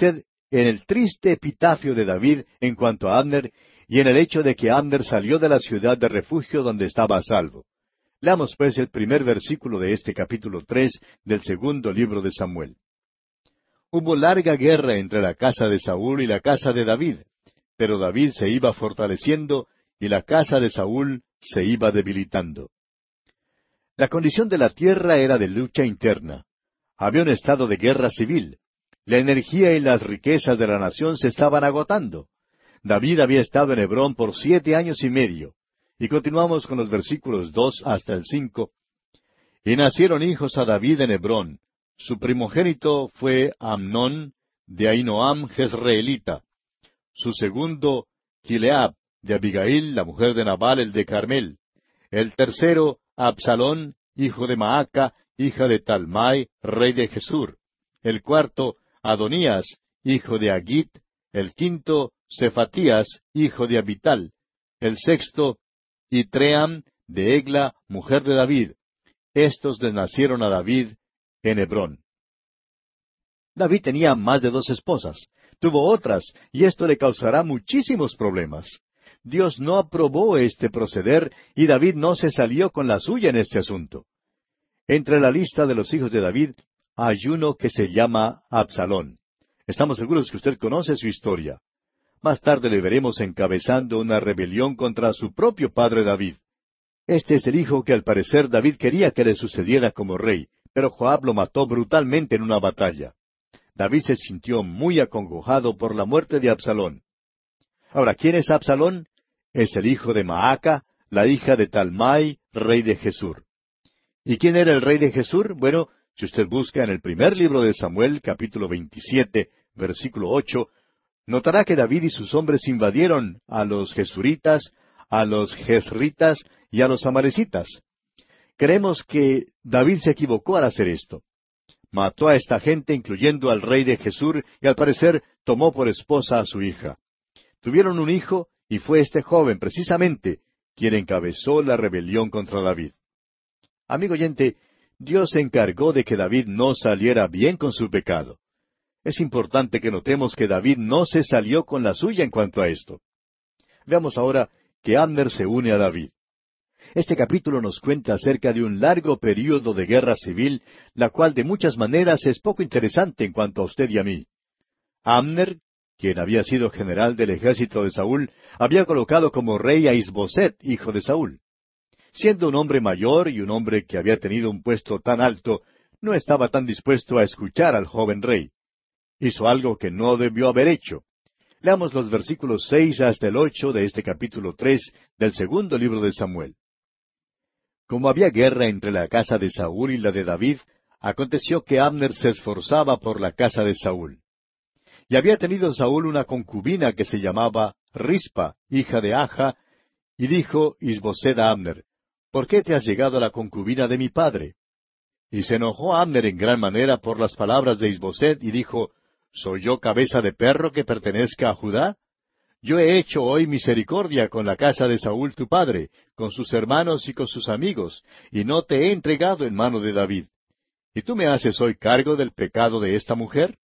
en el triste epitafio de David en cuanto a Abner y en el hecho de que Abner salió de la ciudad de refugio donde estaba a salvo. Leamos pues el primer versículo de este capítulo 3 del segundo libro de Samuel. Hubo larga guerra entre la casa de Saúl y la casa de David, pero David se iba fortaleciendo y la casa de Saúl se iba debilitando. La condición de la tierra era de lucha interna. Había un estado de guerra civil. La energía y las riquezas de la nación se estaban agotando. David había estado en Hebrón por 7 años y medio. Y continuamos con los versículos 2 hasta el 5. Y nacieron hijos a David en Hebrón. Su primogénito fue Amnón, de Ahinoam jezreelita. Su segundo, Gileab, de Abigail, la mujer de Nabal, el de Carmel. El tercero, Absalón, hijo de Maaca, hija de Talmai, rey de Gesur. El cuarto, Adonías, hijo de Agit. El quinto, Cefatías, hijo de Abital. El sexto, Itream, de Egla, mujer de David. Estos les nacieron a David en Hebrón. David tenía más de 2 esposas. Tuvo otras, y esto le causará muchísimos problemas. Dios no aprobó este proceder, y David no se salió con la suya en este asunto. Entre la lista de los hijos de David hay uno que se llama Absalón. Estamos seguros que usted conoce su historia. Más tarde le veremos encabezando una rebelión contra su propio padre David. Este es el hijo que al parecer David quería que le sucediera como rey, pero Joab lo mató brutalmente en una batalla. David se sintió muy acongojado por la muerte de Absalón. Ahora, ¿quién es Absalón? Es el hijo de Maaca, la hija de Talmai, rey de Gesur. ¿Y quién era el rey de Gesur? Bueno, si usted busca en el primer libro de Samuel, capítulo 27, versículo 8, notará que David y sus hombres invadieron a los gesuritas, a los jezritas y a los amalecitas. Creemos que David se equivocó al hacer esto. Mató a esta gente, incluyendo al rey de Gesur, y al parecer tomó por esposa a su hija. Tuvieron un hijo, y fue este joven, precisamente, quien encabezó la rebelión contra David. Amigo oyente, Dios se encargó de que David no saliera bien con su pecado. Es importante que notemos que David no se salió con la suya en cuanto a esto. Veamos ahora que Abner se une a David. Este capítulo nos cuenta acerca de un largo período de guerra civil, la cual de muchas maneras es poco interesante en cuanto a usted y a mí. Abner, quien había sido general del ejército de Saúl, había colocado como rey a Isboset, hijo de Saúl. Siendo un hombre mayor y un hombre que había tenido un puesto tan alto, no estaba tan dispuesto a escuchar al joven rey. Hizo algo que no debió haber hecho. Leamos los versículos 6 hasta el 8 de este capítulo 3 del segundo libro de Samuel. Como había guerra entre la casa de Saúl y la de David, aconteció que Abner se esforzaba por la casa de Saúl. Y había tenido Saúl una concubina que se llamaba Rispa, hija de Aja, y dijo Isboset a Abner, ¿por qué te has llegado a la concubina de mi padre? Y se enojó Abner en gran manera por las palabras de Isboset, y dijo, ¿soy yo cabeza de perro que pertenezca a Judá? Yo he hecho hoy misericordia con la casa de Saúl tu padre, con sus hermanos y con sus amigos, y no te he entregado en mano de David. ¿Y tú me haces hoy cargo del pecado de esta mujer?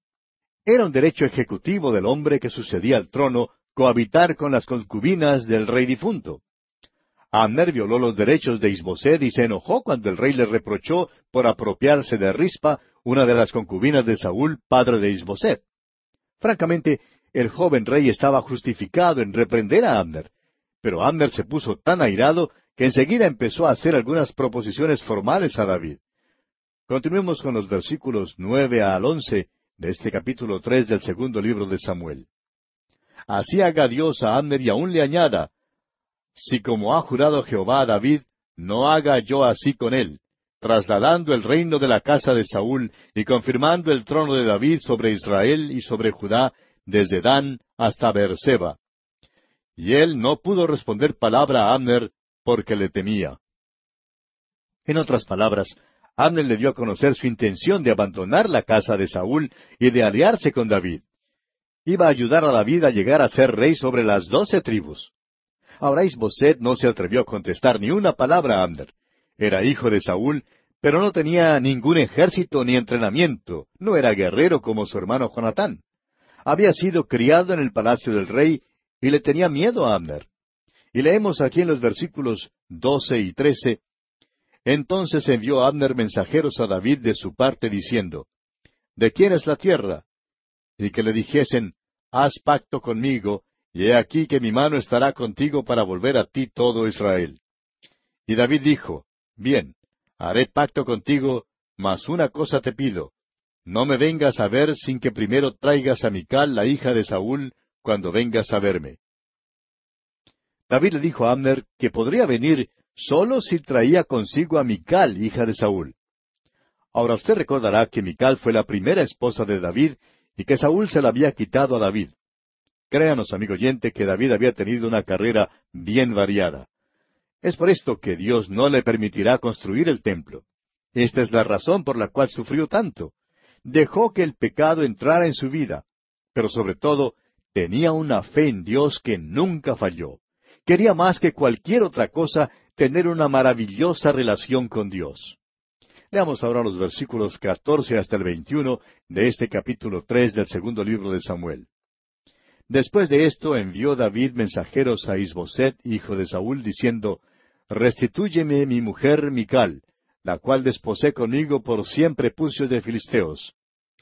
Era un derecho ejecutivo del hombre que sucedía al trono cohabitar con las concubinas del rey difunto. Abner violó los derechos de Isboset y se enojó cuando el rey le reprochó por apropiarse de Rispa, una de las concubinas de Saúl, padre de Isboset. Francamente, el joven rey estaba justificado en reprender a Abner, pero Abner se puso tan airado que enseguida empezó a hacer algunas proposiciones formales a David. Continuemos con los versículos 9 al 11 de este capítulo 3 del segundo libro de Samuel. Así haga Dios a Abner y aún le añada, si como ha jurado Jehová a David, no haga yo así con él, trasladando el reino de la casa de Saúl y confirmando el trono de David sobre Israel y sobre Judá, desde Dan hasta Beerseba. Y él no pudo responder palabra a Abner porque le temía. En otras palabras, Abner le dio a conocer su intención de abandonar la casa de Saúl y de aliarse con David. Iba a ayudar a David a llegar a ser rey sobre las 12 tribus. Ahora Isboset no se atrevió a contestar ni una palabra a Abner. Era hijo de Saúl, pero no tenía ningún ejército ni entrenamiento, no era guerrero como su hermano Jonatán. Había sido criado en el palacio del rey y le tenía miedo a Abner. Y leemos aquí en los versículos 12 y 13: Entonces envió Abner mensajeros a David de su parte diciendo: ¿De quién es la tierra? Y que le dijesen: Haz pacto conmigo, y he aquí que mi mano estará contigo para volver a ti todo Israel. Y David dijo: Bien, haré pacto contigo, mas una cosa te pido: no me vengas a ver sin que primero traigas a Mical, la hija de Saúl, cuando vengas a verme. David le dijo a Abner que podría venir solo si traía consigo a Mical, hija de Saúl. Ahora usted recordará que Mical fue la primera esposa de David y que Saúl se la había quitado a David. Créanos, amigo oyente, que David había tenido una carrera bien variada. Es por esto que Dios no le permitirá construir el templo. Esta es la razón por la cual sufrió tanto. Dejó que el pecado entrara en su vida, pero sobre todo tenía una fe en Dios que nunca falló. Quería más que cualquier otra cosa tener una maravillosa relación con Dios. Leamos ahora los versículos 14 hasta el 21 de este capítulo 3 del segundo libro de Samuel. Después de esto envió David mensajeros a Isboset, hijo de Saúl, diciendo: Restitúyeme mi mujer Mical, la cual desposé conmigo por 100 prepucios de filisteos.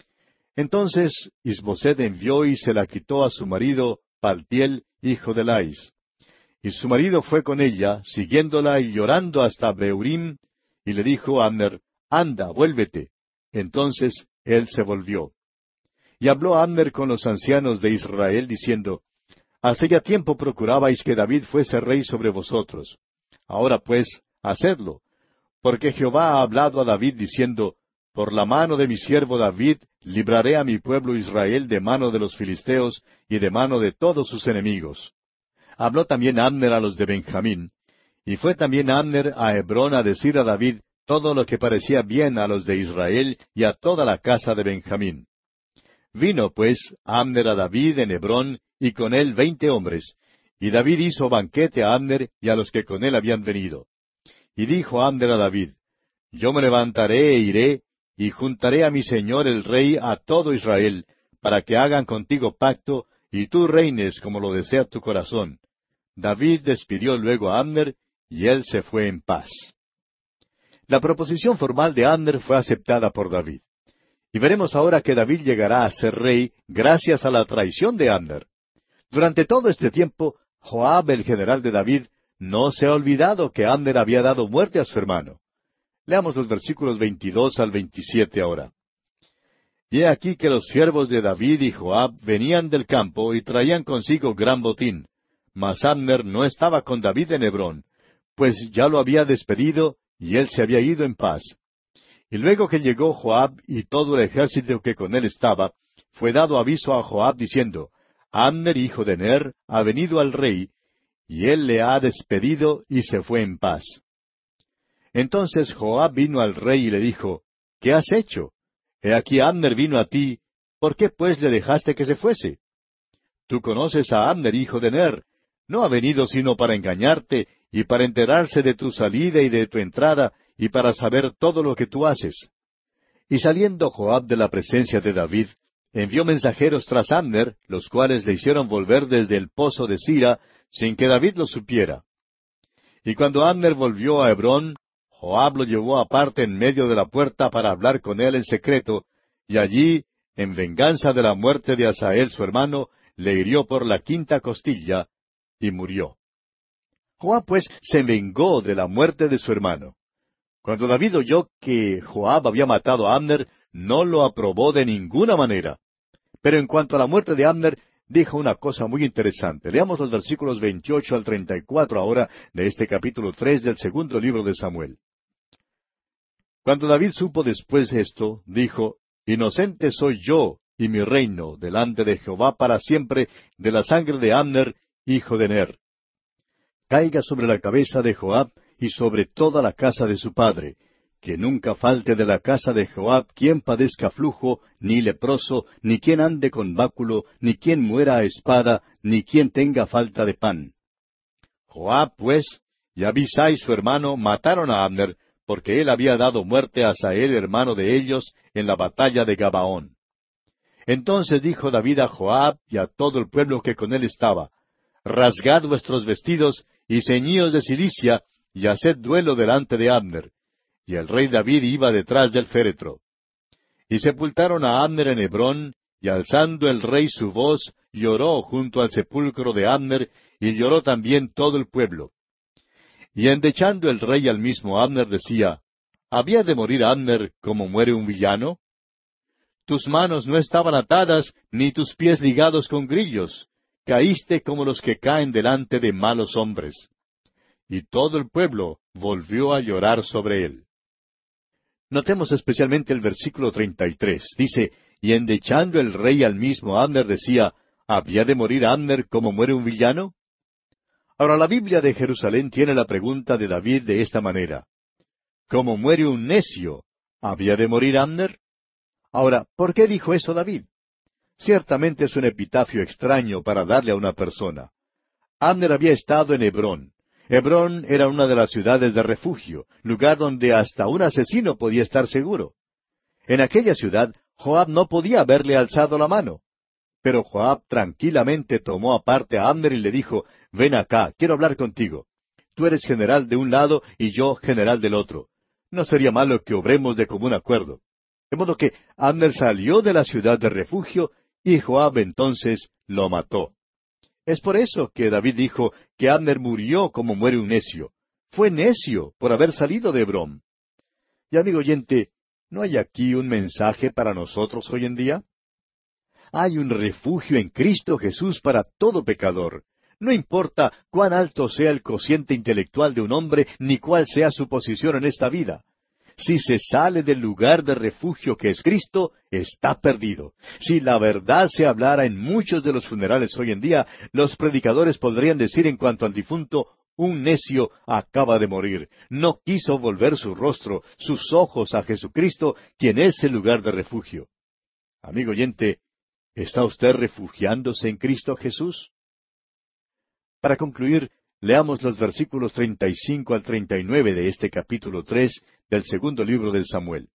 Entonces Isboset envió y se la quitó a su marido Paltiel, hijo de Lais. Y su marido fue con ella, siguiéndola y llorando hasta Beurim, y le dijo a Abner: Anda, vuélvete. Entonces él se volvió. Y habló Abner con los ancianos de Israel, diciendo: Hace ya tiempo procurabais que David fuese rey sobre vosotros. Ahora pues, hacedlo, porque Jehová ha hablado a David, diciendo: Por la mano de mi siervo David libraré a mi pueblo Israel de mano de los filisteos y de mano de todos sus enemigos. Habló también Abner a los de Benjamín, y fue también Abner a Hebrón a decir a David todo lo que parecía bien a los de Israel y a toda la casa de Benjamín. Vino pues Abner a David en Hebrón, y con él 20 hombres, y David hizo banquete a Abner y a los que con él habían venido. Y dijo Abner a David: Yo me levantaré e iré, y juntaré a mi señor el rey a todo Israel, para que hagan contigo pacto, y tú reines como lo desea tu corazón. David despidió luego a Abner, y él se fue en paz. La proposición formal de Abner fue aceptada por David. Y veremos ahora que David llegará a ser rey gracias a la traición de Abner. Durante todo este tiempo, Joab, el general de David, no se ha olvidado que Abner había dado muerte a su hermano. Leamos los versículos 22 al 27 ahora. Y he aquí que los siervos de David y Joab venían del campo y traían consigo gran botín. Mas Abner no estaba con David en Hebrón, pues ya lo había despedido y él se había ido en paz. Y luego que llegó Joab y todo el ejército que con él estaba, fue dado aviso a Joab diciendo: Abner, hijo de Ner, ha venido al rey, y él le ha despedido y se fue en paz. Entonces Joab vino al rey y le dijo: ¿Qué has hecho? He aquí Abner vino a ti, ¿por qué pues le dejaste que se fuese? Tú conoces a Abner, hijo de Ner, no ha venido sino para engañarte, y para enterarse de tu salida y de tu entrada, y para saber todo lo que tú haces. Y saliendo Joab de la presencia de David, envió mensajeros tras Abner, los cuales le hicieron volver desde el pozo de Sira, sin que David lo supiera. Y cuando Abner volvió a Hebrón, Joab lo llevó aparte en medio de la puerta para hablar con él en secreto, y allí, en venganza de la muerte de Asael su hermano, le hirió por la 5ª costilla, y murió. Joab pues se vengó de la muerte de su hermano. Cuando David oyó que Joab había matado a Abner, no lo aprobó de ninguna manera. Pero en cuanto a la muerte de Abner, dijo una cosa muy interesante. Leamos los versículos 28 al 34 ahora de este capítulo 3 del segundo libro de Samuel. Cuando David supo después esto, dijo: Inocente soy yo y mi reino delante de Jehová para siempre de la sangre de Abner, hijo de Ner. Caiga sobre la cabeza de Joab y sobre toda la casa de su padre, que nunca falte de la casa de Joab quien padezca flujo, ni leproso, ni quien ande con báculo, ni quien muera a espada, ni quien tenga falta de pan. Joab, pues, y Abisai su hermano mataron a Abner, porque él había dado muerte a Asael, hermano de ellos, en la batalla de Gabaón. Entonces dijo David a Joab y a todo el pueblo que con él estaba, Rasgad vuestros vestidos y ceñíos de cilicia, y haced duelo delante de Abner. Y el rey David iba detrás del féretro. Y sepultaron a Abner en Hebrón, y alzando el rey su voz, lloró junto al sepulcro de Abner, y lloró también todo el pueblo. Y endechando el rey al mismo Abner decía, ¿había de morir Abner como muere un villano? Tus manos no estaban atadas, ni tus pies ligados con grillos. Caíste como los que caen delante de malos hombres. Y todo el pueblo volvió a llorar sobre él. Notemos especialmente el versículo 33. Dice, y endechando el rey al mismo Abner decía, ¿había de morir Abner como muere un villano? Ahora la Biblia de Jerusalén tiene la pregunta de David de esta manera. ¿Cómo muere un necio? ¿Había de morir Abner? Ahora, ¿por qué dijo eso David? Ciertamente es un epitafio extraño para darle a una persona. Abner había estado en Hebrón. Hebrón era una de las ciudades de refugio, lugar donde hasta un asesino podía estar seguro. En aquella ciudad, Joab no podía haberle alzado la mano. Pero Joab tranquilamente tomó aparte a Abner y le dijo, ven acá, quiero hablar contigo. Tú eres general de un lado y yo general del otro. No sería malo que obremos de común acuerdo. De modo que Abner salió de la ciudad de refugio y Joab entonces lo mató. Es por eso que David dijo que Abner murió como muere un necio. Fue necio por haber salido de Hebrón. Y amigo oyente, ¿no hay aquí un mensaje para nosotros hoy en día? Hay un refugio en Cristo Jesús para todo pecador. No importa cuán alto sea el cociente intelectual de un hombre, ni cuál sea su posición en esta vida. Si se sale del lugar de refugio que es Cristo, está perdido. Si la verdad se hablara en muchos de los funerales hoy en día, los predicadores podrían decir en cuanto al difunto, un necio acaba de morir. No quiso volver su rostro, sus ojos a Jesucristo, quien es el lugar de refugio. Amigo oyente, ¿está usted refugiándose en Cristo Jesús? Para concluir, leamos los versículos 35 al 39 de este capítulo 3 del segundo libro de Samuel.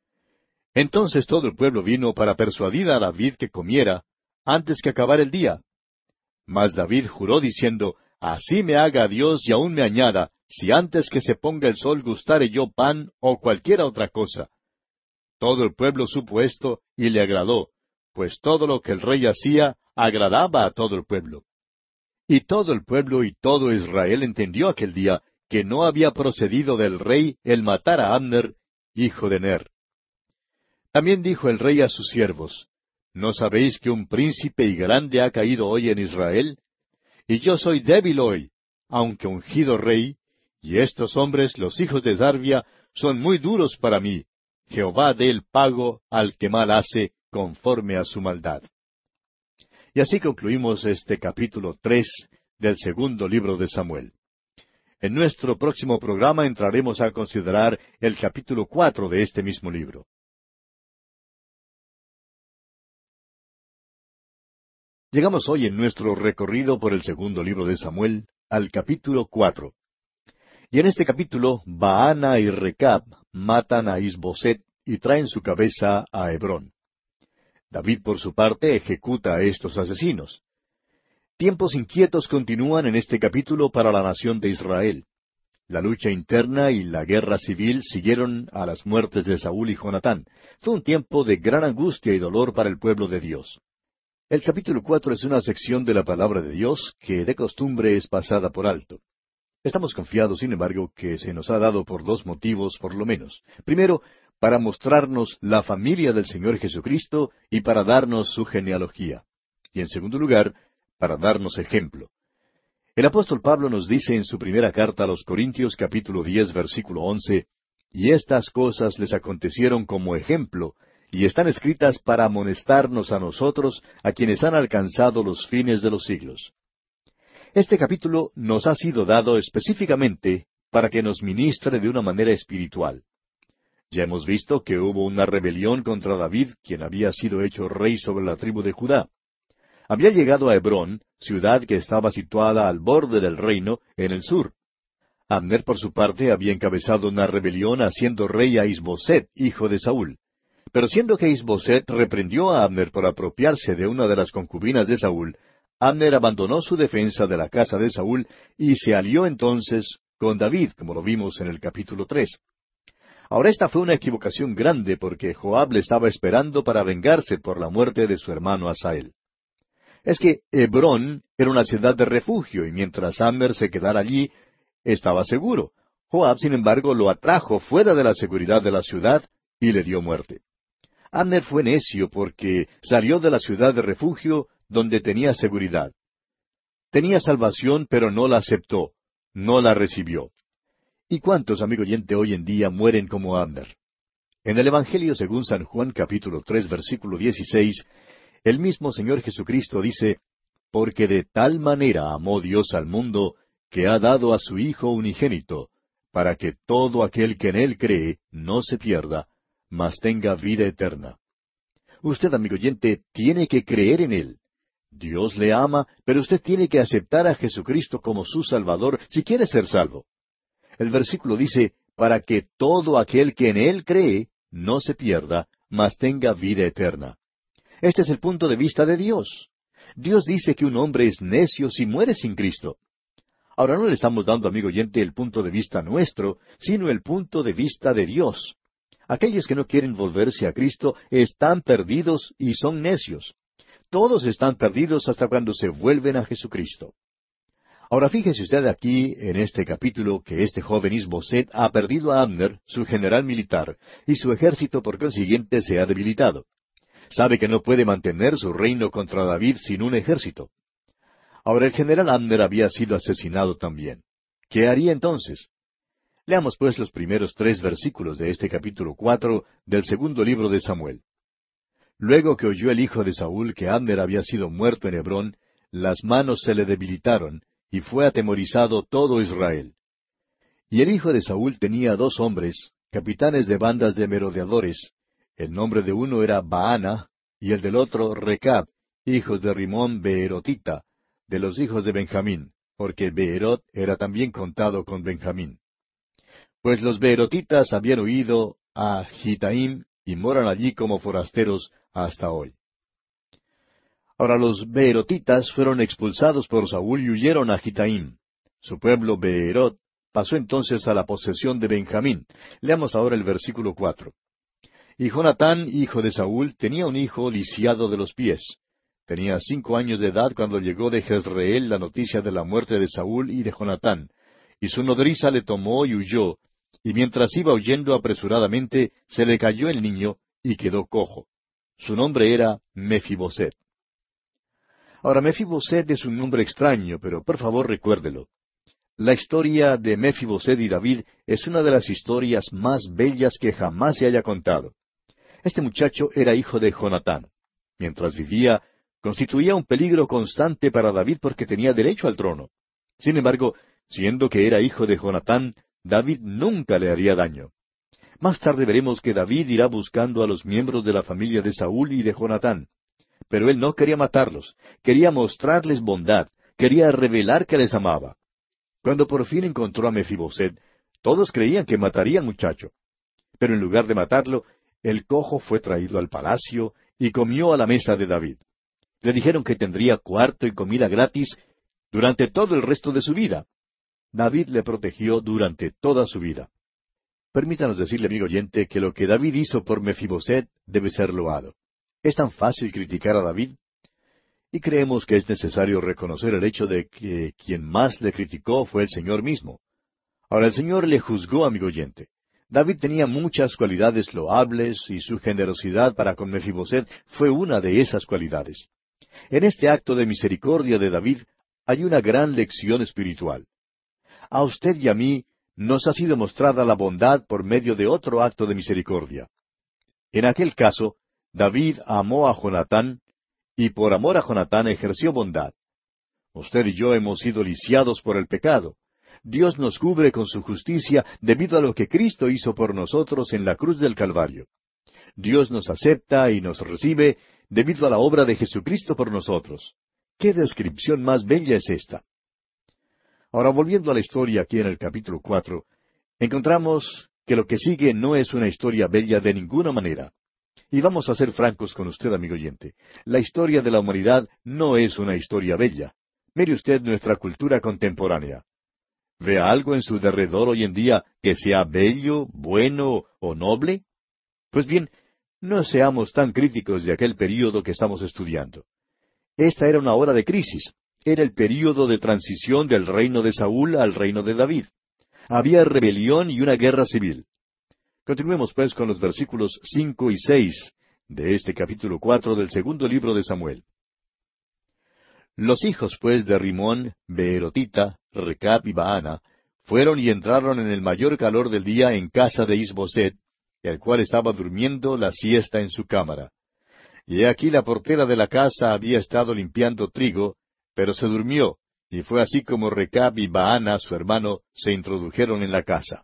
Entonces todo el pueblo vino para persuadir a David que comiera, antes que acabara el día. Mas David juró diciendo, Así me haga Dios y aún me añada, si antes que se ponga el sol gustare yo pan o cualquiera otra cosa. Todo el pueblo supo esto y le agradó, pues todo lo que el rey hacía agradaba a todo el pueblo. Y todo el pueblo y todo Israel entendió aquel día que no había procedido del rey el matar a Abner, hijo de Ner. También dijo el rey a sus siervos, ¿no sabéis que un príncipe y grande ha caído hoy en Israel? Y yo soy débil hoy, aunque ungido rey, y estos hombres, los hijos de Sarvia, son muy duros para mí. Jehová dé el pago al que mal hace, conforme a su maldad. Y así concluimos este capítulo 3 del segundo libro de Samuel. En nuestro próximo programa entraremos a considerar el capítulo 4 de este mismo libro. Llegamos hoy en nuestro recorrido por el segundo libro de Samuel al capítulo 4. Y en este capítulo, Baana y Recab matan a Isboset y traen su cabeza a Hebrón. David, por su parte, ejecuta a estos asesinos. Tiempos inquietos continúan en este capítulo para la nación de Israel. La lucha interna y la guerra civil siguieron a las muertes de Saúl y Jonatán. Fue un tiempo de gran angustia y dolor para el pueblo de Dios. El capítulo 4 es una sección de la palabra de Dios que de costumbre es pasada por alto. Estamos confiados, sin embargo, que se nos ha dado por dos motivos por lo menos. Primero, para mostrarnos la familia del Señor Jesucristo y para darnos su genealogía. Y en segundo lugar, para darnos ejemplo. El apóstol Pablo nos dice en su primera carta a los Corintios capítulo 10 versículo 11, y estas cosas les acontecieron como ejemplo, y están escritas para amonestarnos a nosotros, a quienes han alcanzado los fines de los siglos. Este capítulo nos ha sido dado específicamente para que nos ministre de una manera espiritual. Ya hemos visto que hubo una rebelión contra David, quien había sido hecho rey sobre la tribu de Judá. Había llegado a Hebrón, ciudad que estaba situada al borde del reino, en el sur. Abner, por su parte, había encabezado una rebelión haciendo rey a Isboset, hijo de Saúl. Pero siendo que Isboset reprendió a Abner por apropiarse de una de las concubinas de Saúl, Abner abandonó su defensa de la casa de Saúl y se alió entonces con David, como lo vimos en el capítulo 3. Ahora esta fue una equivocación grande porque Joab le estaba esperando para vengarse por la muerte de su hermano Asael. Es que Hebrón era una ciudad de refugio y mientras Abner se quedara allí, estaba seguro. Joab, sin embargo, lo atrajo fuera de la seguridad de la ciudad y le dio muerte. Abner fue necio porque salió de la ciudad de refugio donde tenía seguridad. Tenía salvación, pero no la aceptó, no la recibió. ¿Y cuántos, amigo oyente, hoy en día mueren como Abner? En el Evangelio según San Juan capítulo 3 versículo 16, el mismo Señor Jesucristo dice, «Porque de tal manera amó Dios al mundo, que ha dado a su Hijo unigénito, para que todo aquel que en Él cree no se pierda, mas tenga vida eterna». Usted, amigo oyente, tiene que creer en Él. Dios le ama, pero usted tiene que aceptar a Jesucristo como su Salvador si quiere ser salvo. El versículo dice, para que todo aquel que en Él cree no se pierda, mas tenga vida eterna. Este es el punto de vista de Dios. Dios dice que un hombre es necio si muere sin Cristo. Ahora no le estamos dando, amigo oyente, el punto de vista nuestro, sino el punto de vista de Dios. Aquellos que no quieren volverse a Cristo están perdidos y son necios. Todos están perdidos hasta cuando se vuelven a Jesucristo. Ahora fíjese usted aquí en este capítulo que este joven Isboset ha perdido a Abner, su general militar, y su ejército por consiguiente se ha debilitado. Sabe que no puede mantener su reino contra David sin un ejército. Ahora el general Abner había sido asesinado también. ¿Qué haría entonces? Leamos pues los primeros 3 versículos de este capítulo 4 del segundo libro de Samuel. Luego que oyó el hijo de Saúl que Abner había sido muerto en Hebrón, las manos se le debilitaron, y fue atemorizado todo Israel. Y el hijo de Saúl tenía 2 hombres, capitanes de bandas de merodeadores. El nombre de uno era Baana, y el del otro Recab, hijos de Rimón Beerotita, de los hijos de Benjamín, porque Beerot era también contado con Benjamín. Pues los beerotitas habían huido a Gitaim y moran allí como forasteros hasta hoy. Ahora los beerotitas fueron expulsados por Saúl y huyeron a Gitaim. Su pueblo Beerot pasó entonces a la posesión de Benjamín. Leamos ahora el versículo 4. Y Jonatán, hijo de Saúl, tenía un hijo lisiado de los pies. Tenía 5 años de edad cuando llegó de Jezreel la noticia de la muerte de Saúl y de Jonatán. Y su nodriza le tomó y huyó, y mientras iba huyendo apresuradamente, se le cayó el niño y quedó cojo. Su nombre era Mefiboset. Ahora, Mefiboset es un nombre extraño, pero por favor recuérdelo. La historia de Mefiboset y David es una de las historias más bellas que jamás se haya contado. Este muchacho era hijo de Jonatán. Mientras vivía, constituía un peligro constante para David porque tenía derecho al trono. Sin embargo, siendo que era hijo de Jonatán, David nunca le haría daño. Más tarde veremos que David irá buscando a los miembros de la familia de Saúl y de Jonatán. Pero él no quería matarlos, quería mostrarles bondad, quería revelar que les amaba. Cuando por fin encontró a Mefiboset, todos creían que mataría al muchacho. Pero en lugar de matarlo, el cojo fue traído al palacio y comió a la mesa de David. Le dijeron que tendría cuarto y comida gratis durante todo el resto de su vida. David le protegió durante toda su vida. Permítanos decirle, amigo oyente, que lo que David hizo por Mefiboset debe ser loado. ¿Es tan fácil criticar a David? Y creemos que es necesario reconocer el hecho de que quien más le criticó fue el Señor mismo. Ahora el Señor le juzgó, amigo oyente. David tenía muchas cualidades loables y su generosidad para con Mefiboset fue una de esas cualidades. En este acto de misericordia de David hay una gran lección espiritual. A usted y a mí nos ha sido mostrada la bondad por medio de otro acto de misericordia. En aquel caso, David amó a Jonatán, y por amor a Jonatán ejerció bondad. Usted y yo hemos sido lisiados por el pecado. Dios nos cubre con su justicia debido a lo que Cristo hizo por nosotros en la cruz del Calvario. Dios nos acepta y nos recibe debido a la obra de Jesucristo por nosotros. ¿Qué descripción más bella es esta? Ahora, volviendo a la historia aquí en el capítulo 4, encontramos que lo que sigue no es una historia bella de ninguna manera. Y vamos a ser francos con usted, amigo oyente. La historia de la humanidad no es una historia bella. Mire usted nuestra cultura contemporánea. ¿Ve algo en su derredor hoy en día que sea bello, bueno o noble? Pues bien, no seamos tan críticos de aquel período que estamos estudiando. Esta era una hora de crisis. Era el período de transición del reino de Saúl al reino de David. Había rebelión y una guerra civil. Continuemos pues con los versículos 5 y 6 de este capítulo 4 del segundo libro de Samuel. Los hijos pues de Rimón, Beerotita, Recab y Baana, fueron y entraron en el mayor calor del día en casa de Isboset, el cual estaba durmiendo la siesta en su cámara. Y he aquí la portera de la casa había estado limpiando trigo, pero se durmió, y fue así como Recab y Baana, su hermano, se introdujeron en la casa.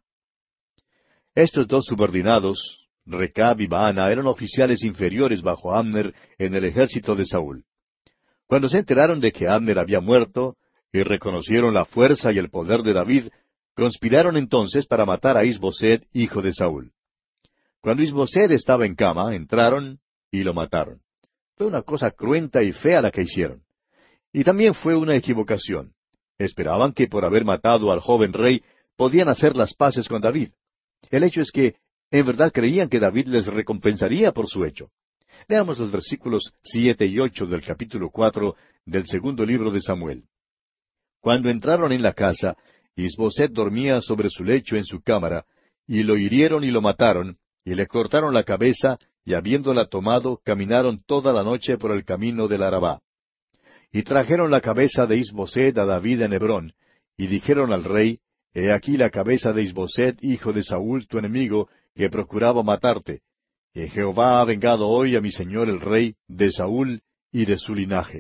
Estos dos subordinados, Recab y Baana, eran oficiales inferiores bajo Abner en el ejército de Saúl. Cuando se enteraron de que Abner había muerto, y reconocieron la fuerza y el poder de David, conspiraron entonces para matar a Isboset, hijo de Saúl. Cuando Isboset estaba en cama, entraron y lo mataron. Fue una cosa cruenta y fea la que hicieron. Y también fue una equivocación. Esperaban que por haber matado al joven rey, podían hacer las paces con David. El hecho es que, en verdad creían que David les recompensaría por su hecho. Leamos los versículos 7 y 8 del capítulo 4 del segundo libro de Samuel. Cuando entraron en la casa, Isboset dormía sobre su lecho en su cámara, y lo hirieron y lo mataron, y le cortaron la cabeza, y habiéndola tomado, caminaron toda la noche por el camino del Arabá. Y trajeron la cabeza de Isboset a David en Hebrón, y dijeron al rey, He aquí la cabeza de Isboset, hijo de Saúl, tu enemigo, que procuraba matarte. Y Jehová ha vengado hoy a mi señor el rey de Saúl y de su linaje.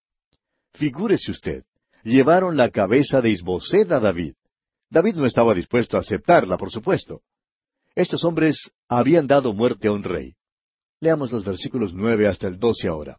Figúrese usted, llevaron la cabeza de Isboset a David. David no estaba dispuesto a aceptarla, por supuesto. Estos hombres habían dado muerte a un rey. Leamos los versículos 9 hasta el 12 ahora.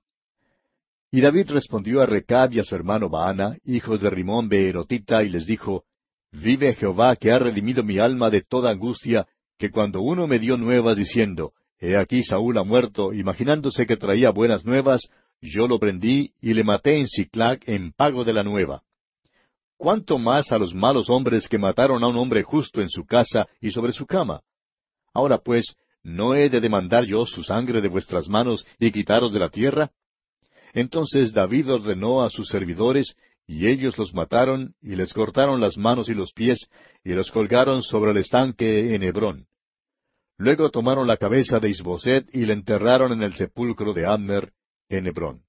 Y David respondió a Recab y a su hermano Baana, hijos de Rimón Beerotita, y les dijo, Vive Jehová, que ha redimido mi alma de toda angustia, que cuando uno me dio nuevas diciendo, He aquí Saúl ha muerto, imaginándose que traía buenas nuevas, yo lo prendí y le maté en Siclag en pago de la nueva. ¿Cuánto más a los malos hombres que mataron a un hombre justo en su casa y sobre su cama? Ahora pues, ¿no he de demandar yo su sangre de vuestras manos y quitaros de la tierra? Entonces David ordenó a sus servidores, y ellos los mataron, y les cortaron las manos y los pies, y los colgaron sobre el estanque en Hebrón. Luego tomaron la cabeza de Isboset y la enterraron en el sepulcro de Abner en Hebrón.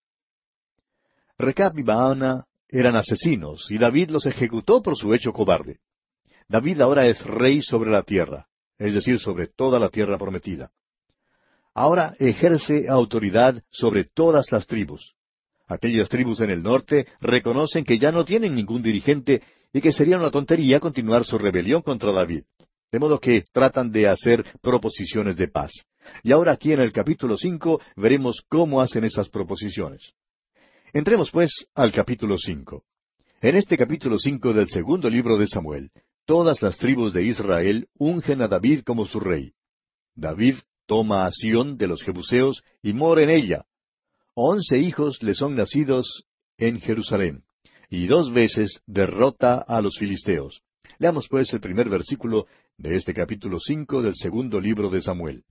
Recab y Baana eran asesinos, y David los ejecutó por su hecho cobarde. David ahora es rey sobre la tierra, es decir, sobre toda la tierra prometida. Ahora ejerce autoridad sobre todas las tribus. Aquellas tribus en el norte reconocen que ya no tienen ningún dirigente y que sería una tontería continuar su rebelión contra David. De modo que tratan de hacer proposiciones de paz. Y ahora aquí en el capítulo 5 veremos cómo hacen esas proposiciones. Entremos pues al capítulo 5. En este capítulo 5 del segundo libro de Samuel, todas las tribus de Israel ungen a David como su rey. David toma a Sión de los Jebuseos y mora en ella. 11 hijos le son nacidos en Jerusalén, y 2 veces derrota a los filisteos. Leamos pues el primer versículo de este capítulo 5 del segundo libro de Samuel.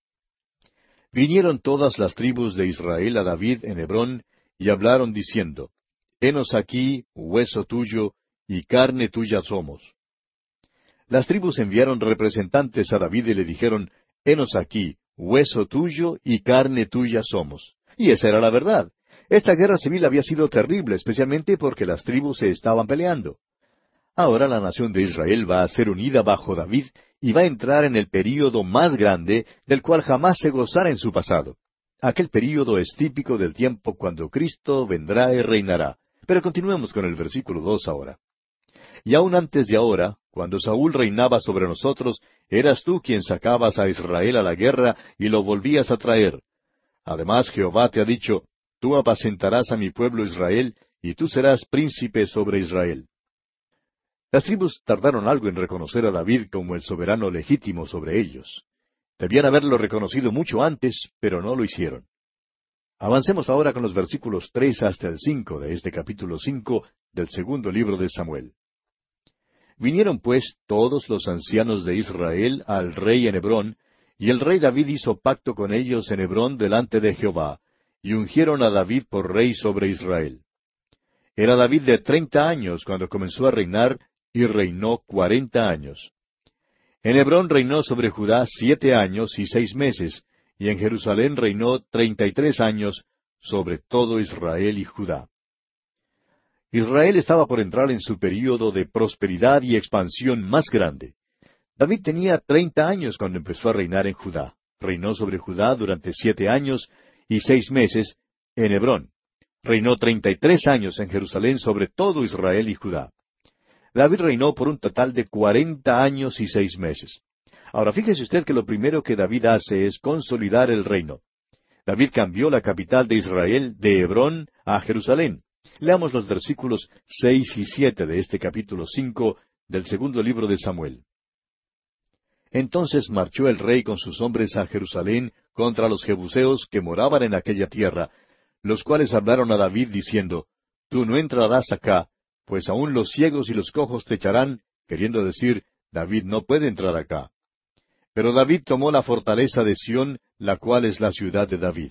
Vinieron todas las tribus de Israel a David en Hebrón, y hablaron diciendo, Henos aquí, hueso tuyo, y carne tuya somos. Las tribus enviaron representantes a David y le dijeron, Henos aquí, hueso tuyo y carne tuya somos. Y esa era la verdad. Esta guerra civil había sido terrible, especialmente porque las tribus se estaban peleando. Ahora la nación de Israel va a ser unida bajo David y va a entrar en el período más grande del cual jamás se gozara en su pasado. Aquel período es típico del tiempo cuando Cristo vendrá y reinará. Pero continuemos con el versículo 2 ahora. Y aun antes de ahora, cuando Saúl reinaba sobre nosotros, eras tú quien sacabas a Israel a la guerra y lo volvías a traer. Además Jehová te ha dicho, tú apacentarás a mi pueblo Israel, y tú serás príncipe sobre Israel. Las tribus tardaron algo en reconocer a David como el soberano legítimo sobre ellos. Debían haberlo reconocido mucho antes, pero no lo hicieron. Avancemos ahora con los versículos 3 hasta el 5 de este capítulo 5 del segundo libro de Samuel. Vinieron pues todos los ancianos de Israel al rey en Hebrón, y el rey David hizo pacto con ellos en Hebrón delante de Jehová, y ungieron a David por rey sobre Israel. Era David de 30 años cuando comenzó a reinar, y reinó 40 años. En Hebrón reinó sobre Judá 7 años y 6 meses, y en Jerusalén reinó 33 años sobre todo Israel y Judá. Israel estaba por entrar en su período de prosperidad y expansión más grande. David tenía 30 años cuando empezó a reinar en Judá. Reinó sobre Judá durante 7 años y 6 meses en Hebrón. Reinó 33 años en Jerusalén sobre todo Israel y Judá. David reinó por un total de 40 años y 6 meses. Ahora fíjese usted que lo primero que David hace es consolidar el reino. David cambió la capital de Israel de Hebrón a Jerusalén. Leamos los versículos 6 y 7 de este capítulo 5 del segundo libro de Samuel. Entonces marchó el rey con sus hombres a Jerusalén contra los jebuseos que moraban en aquella tierra, los cuales hablaron a David diciendo, Tú no entrarás acá, pues aun los ciegos y los cojos te echarán, queriendo decir, David no puede entrar acá. Pero David tomó la fortaleza de Sión, la cual es la ciudad de David.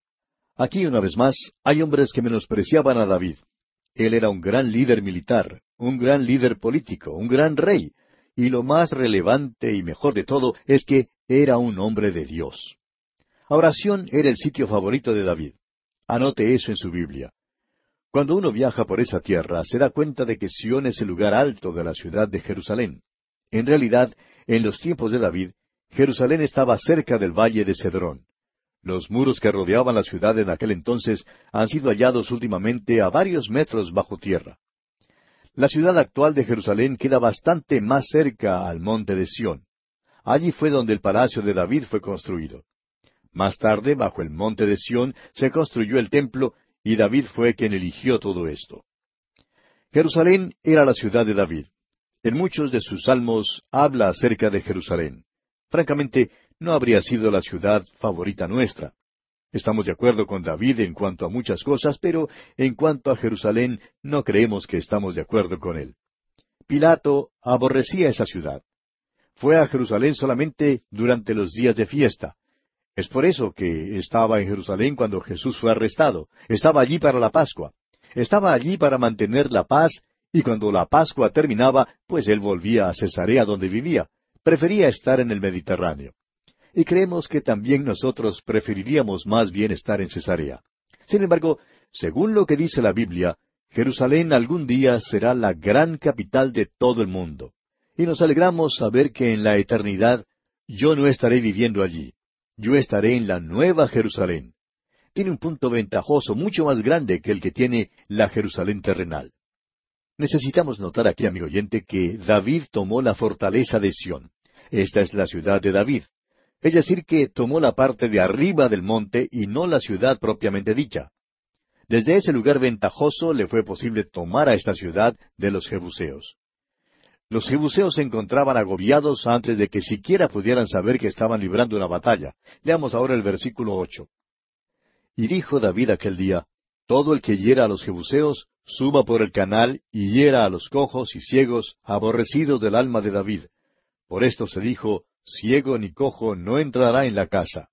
Aquí, una vez más, hay hombres que menospreciaban a David. Él era un gran líder militar, un gran líder político, un gran rey, y lo más relevante y mejor de todo es que era un hombre de Dios. Ahora, Sión era el sitio favorito de David. Anote eso en su Biblia. Cuando uno viaja por esa tierra, se da cuenta de que Sión es el lugar alto de la ciudad de Jerusalén. En realidad, en los tiempos de David, Jerusalén estaba cerca del valle de Cedrón. Los muros que rodeaban la ciudad en aquel entonces han sido hallados últimamente a varios metros bajo tierra. La ciudad actual de Jerusalén queda bastante más cerca al monte de Sión. Allí fue donde el palacio de David fue construido. Más tarde, bajo el monte de Sión, se construyó el templo, y David fue quien eligió todo esto. Jerusalén era la ciudad de David. En muchos de sus salmos habla acerca de Jerusalén. Francamente, no habría sido la ciudad favorita nuestra. Estamos de acuerdo con David en cuanto a muchas cosas, pero en cuanto a Jerusalén no creemos que estamos de acuerdo con él. Pilato aborrecía esa ciudad. Fue a Jerusalén solamente durante los días de fiesta. Es por eso que estaba en Jerusalén cuando Jesús fue arrestado. Estaba allí para la Pascua. Estaba allí para mantener la paz, y cuando la Pascua terminaba, pues él volvía a Cesarea donde vivía. Prefería estar en el Mediterráneo. Y creemos que también nosotros preferiríamos más bien estar en Cesarea. Sin embargo, según lo que dice la Biblia, Jerusalén algún día será la gran capital de todo el mundo. Y nos alegramos saber que en la eternidad yo no estaré viviendo allí. Yo estaré en la nueva Jerusalén. Tiene un punto ventajoso mucho más grande que el que tiene la Jerusalén terrenal. Necesitamos notar aquí, amigo oyente, que David tomó la fortaleza de Sión. Esta es la ciudad de David. Es decir, que tomó la parte de arriba del monte y no la ciudad propiamente dicha. Desde ese lugar ventajoso le fue posible tomar a esta ciudad de los jebuseos. Los jebuseos se encontraban agobiados antes de que siquiera pudieran saber que estaban librando una batalla. Leamos ahora el versículo 8. Y dijo David aquel día, Todo el que hiera a los jebuseos, suba por el canal y hiera a los cojos y ciegos, aborrecidos del alma de David. Por esto se dijo, ciego ni cojo no entrará en la casa.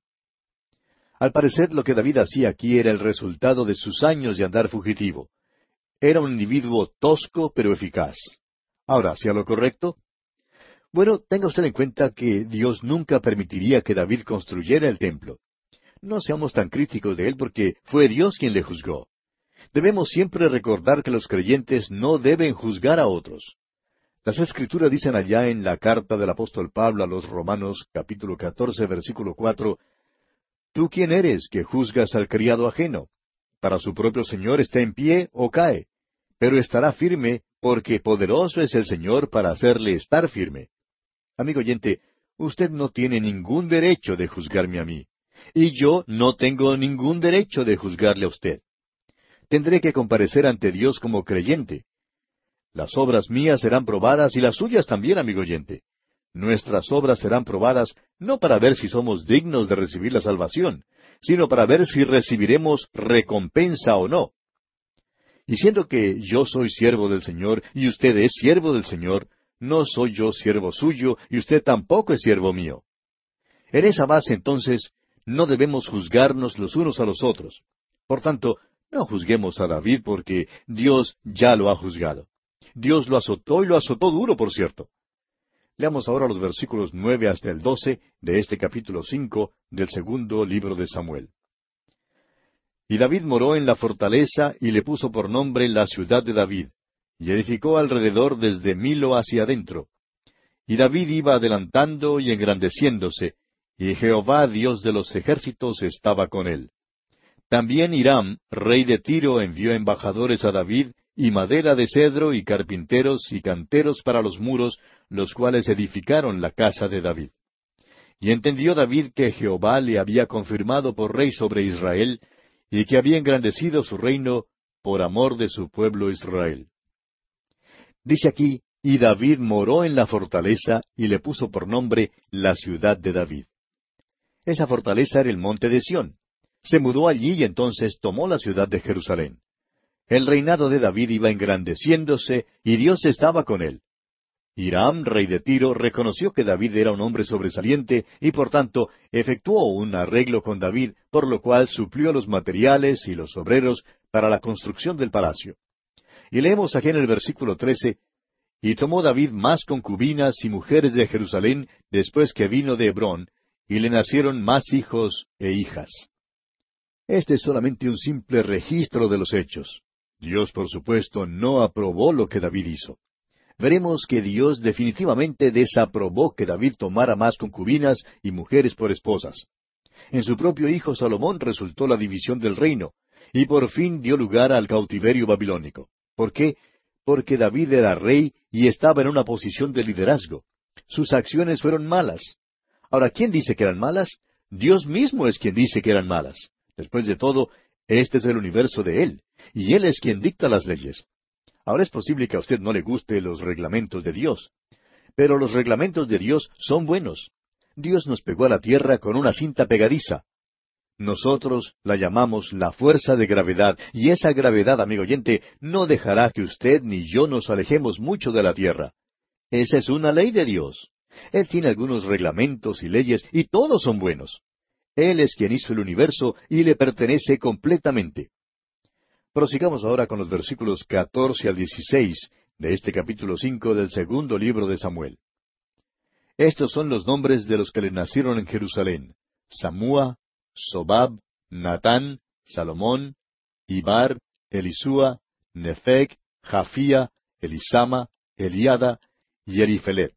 Al parecer lo que David hacía aquí era el resultado de sus años de andar fugitivo. Era un individuo tosco pero eficaz. Ahora, ¿hacía lo correcto? Bueno, tenga usted en cuenta que Dios nunca permitiría que David construyera el templo. No seamos tan críticos de él porque fue Dios quien le juzgó. Debemos siempre recordar que los creyentes no deben juzgar a otros. Las Escrituras dicen allá en la carta del apóstol Pablo a los Romanos, capítulo 14, versículo 4, ¿Tú quién eres que juzgas al criado ajeno? Para su propio Señor está en pie o cae, pero estará firme, porque poderoso es el Señor para hacerle estar firme. Amigo oyente, usted no tiene ningún derecho de juzgarme a mí, y yo no tengo ningún derecho de juzgarle a usted. Tendré que comparecer ante Dios como creyente. Las obras mías serán probadas y las suyas también, amigo oyente. Nuestras obras serán probadas no para ver si somos dignos de recibir la salvación, sino para ver si recibiremos recompensa o no. Y siendo que yo soy siervo del Señor y usted es siervo del Señor, no soy yo siervo suyo y usted tampoco es siervo mío. En esa base, entonces, no debemos juzgarnos los unos a los otros. Por tanto, no juzguemos a David porque Dios ya lo ha juzgado. Dios lo azotó y lo azotó duro, por cierto. Leamos ahora los versículos 9 hasta el 12 de este capítulo 5 del segundo libro de Samuel. Y David moró en la fortaleza y le puso por nombre la ciudad de David, y edificó alrededor desde Milo hacia adentro. Y David iba adelantando y engrandeciéndose, y Jehová Dios de los ejércitos estaba con él. También Hiram, rey de Tiro, envió embajadores a David, y madera de cedro, y carpinteros, y canteros para los muros, los cuales edificaron la casa de David. Y entendió David que Jehová le había confirmado por rey sobre Israel, y que había engrandecido su reino por amor de su pueblo Israel. Dice aquí, y David moró en la fortaleza, y le puso por nombre la ciudad de David. Esa fortaleza era el monte de Sión. Se mudó allí y entonces tomó la ciudad de Jerusalén. El reinado de David iba engrandeciéndose y Dios estaba con él. Hiram, rey de Tiro, reconoció que David era un hombre sobresaliente y por tanto efectuó un arreglo con David, por lo cual suplió los materiales y los obreros para la construcción del palacio. Y leemos aquí en el versículo 13, y tomó David más concubinas y mujeres de Jerusalén después que vino de Hebrón, y le nacieron más hijos e hijas. Este es solamente un simple registro de los hechos. Dios, por supuesto, no aprobó lo que David hizo. Veremos que Dios definitivamente desaprobó que David tomara más concubinas y mujeres por esposas. En su propio hijo Salomón resultó la división del reino, y por fin dio lugar al cautiverio babilónico. ¿Por qué? Porque David era rey y estaba en una posición de liderazgo. Sus acciones fueron malas. Ahora, ¿quién dice que eran malas? Dios mismo es quien dice que eran malas. Después de todo, este es el universo de Él, y Él es quien dicta las leyes. Ahora es posible que a usted no le guste los reglamentos de Dios, pero los reglamentos de Dios son buenos. Dios nos pegó a la tierra con una cinta pegadiza. Nosotros la llamamos la fuerza de gravedad, y esa gravedad, amigo oyente, no dejará que usted ni yo nos alejemos mucho de la tierra. Esa es una ley de Dios. Él tiene algunos reglamentos y leyes, y todos son buenos. Él es quien hizo el universo y le pertenece completamente. Prosigamos ahora con los versículos 14 al 16 de este capítulo 5 del segundo libro de Samuel. Estos son los nombres de los que le nacieron en Jerusalén: Samúa, Sobab, Natán, Salomón, Ibar, Elisúa, Nefeg, Jafía, Elisama, Eliada y Elifelet.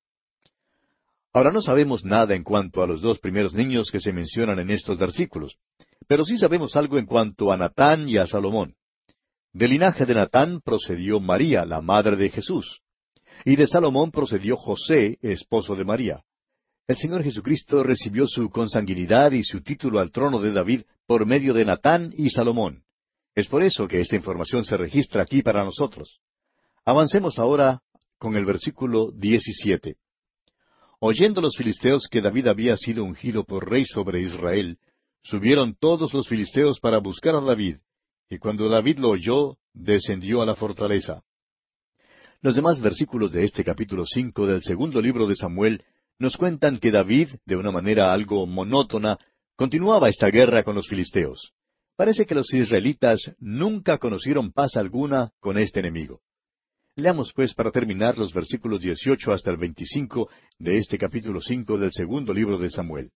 Ahora no sabemos nada en cuanto a los dos primeros niños que se mencionan en estos versículos, pero sí sabemos algo en cuanto a Natán y a Salomón. Del linaje de Natán procedió María, la madre de Jesús, y de Salomón procedió José, esposo de María. El Señor Jesucristo recibió su consanguinidad y su título al trono de David por medio de Natán y Salomón. Es por eso que esta información se registra aquí para nosotros. Avancemos ahora con el versículo 17. Oyendo los filisteos que David había sido ungido por rey sobre Israel, subieron todos los filisteos para buscar a David, y cuando David lo oyó, descendió a la fortaleza. Los demás versículos de este capítulo 5 del segundo libro de Samuel nos cuentan que David, de una manera algo monótona, continuaba esta guerra con los filisteos. Parece que los israelitas nunca conocieron paz alguna con este enemigo. Leamos pues para terminar los versículos 18 hasta el 25 de este capítulo 5 del segundo libro de Samuel.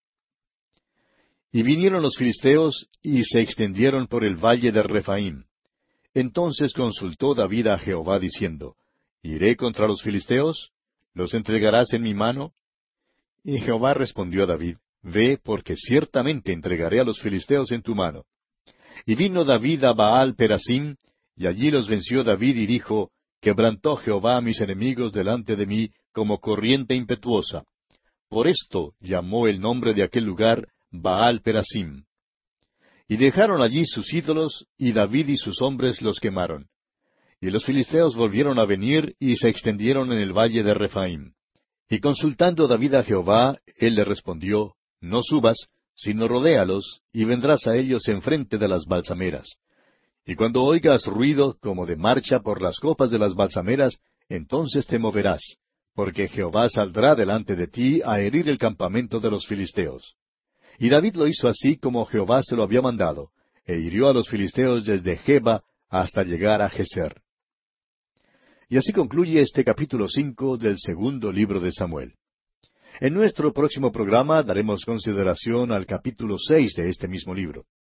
Y vinieron los filisteos y se extendieron por el valle de Rephaim. Entonces consultó David a Jehová diciendo: ¿Iré contra los filisteos? ¿Los entregarás en mi mano? Y Jehová respondió a David: Ve, porque ciertamente entregaré a los filisteos en tu mano. Y vino David a Baal Perasim, y allí los venció David y dijo: Quebrantó Jehová a mis enemigos delante de mí como corriente impetuosa. Por esto llamó el nombre de aquel lugar Baal Perasim. Y dejaron allí sus ídolos, y David y sus hombres los quemaron. Y los filisteos volvieron a venir y se extendieron en el valle de Rephaim. Y consultando David a Jehová, él le respondió, No subas, sino rodéalos, y vendrás a ellos enfrente de las balsameras. Y cuando oigas ruido como de marcha por las copas de las balsameras, entonces te moverás, porque Jehová saldrá delante de ti a herir el campamento de los filisteos. Y David lo hizo así como Jehová se lo había mandado, e hirió a los filisteos desde Geba hasta llegar a Geser. Y así concluye este capítulo 5 del segundo libro de Samuel. En nuestro próximo programa daremos consideración al capítulo 6 de este mismo libro.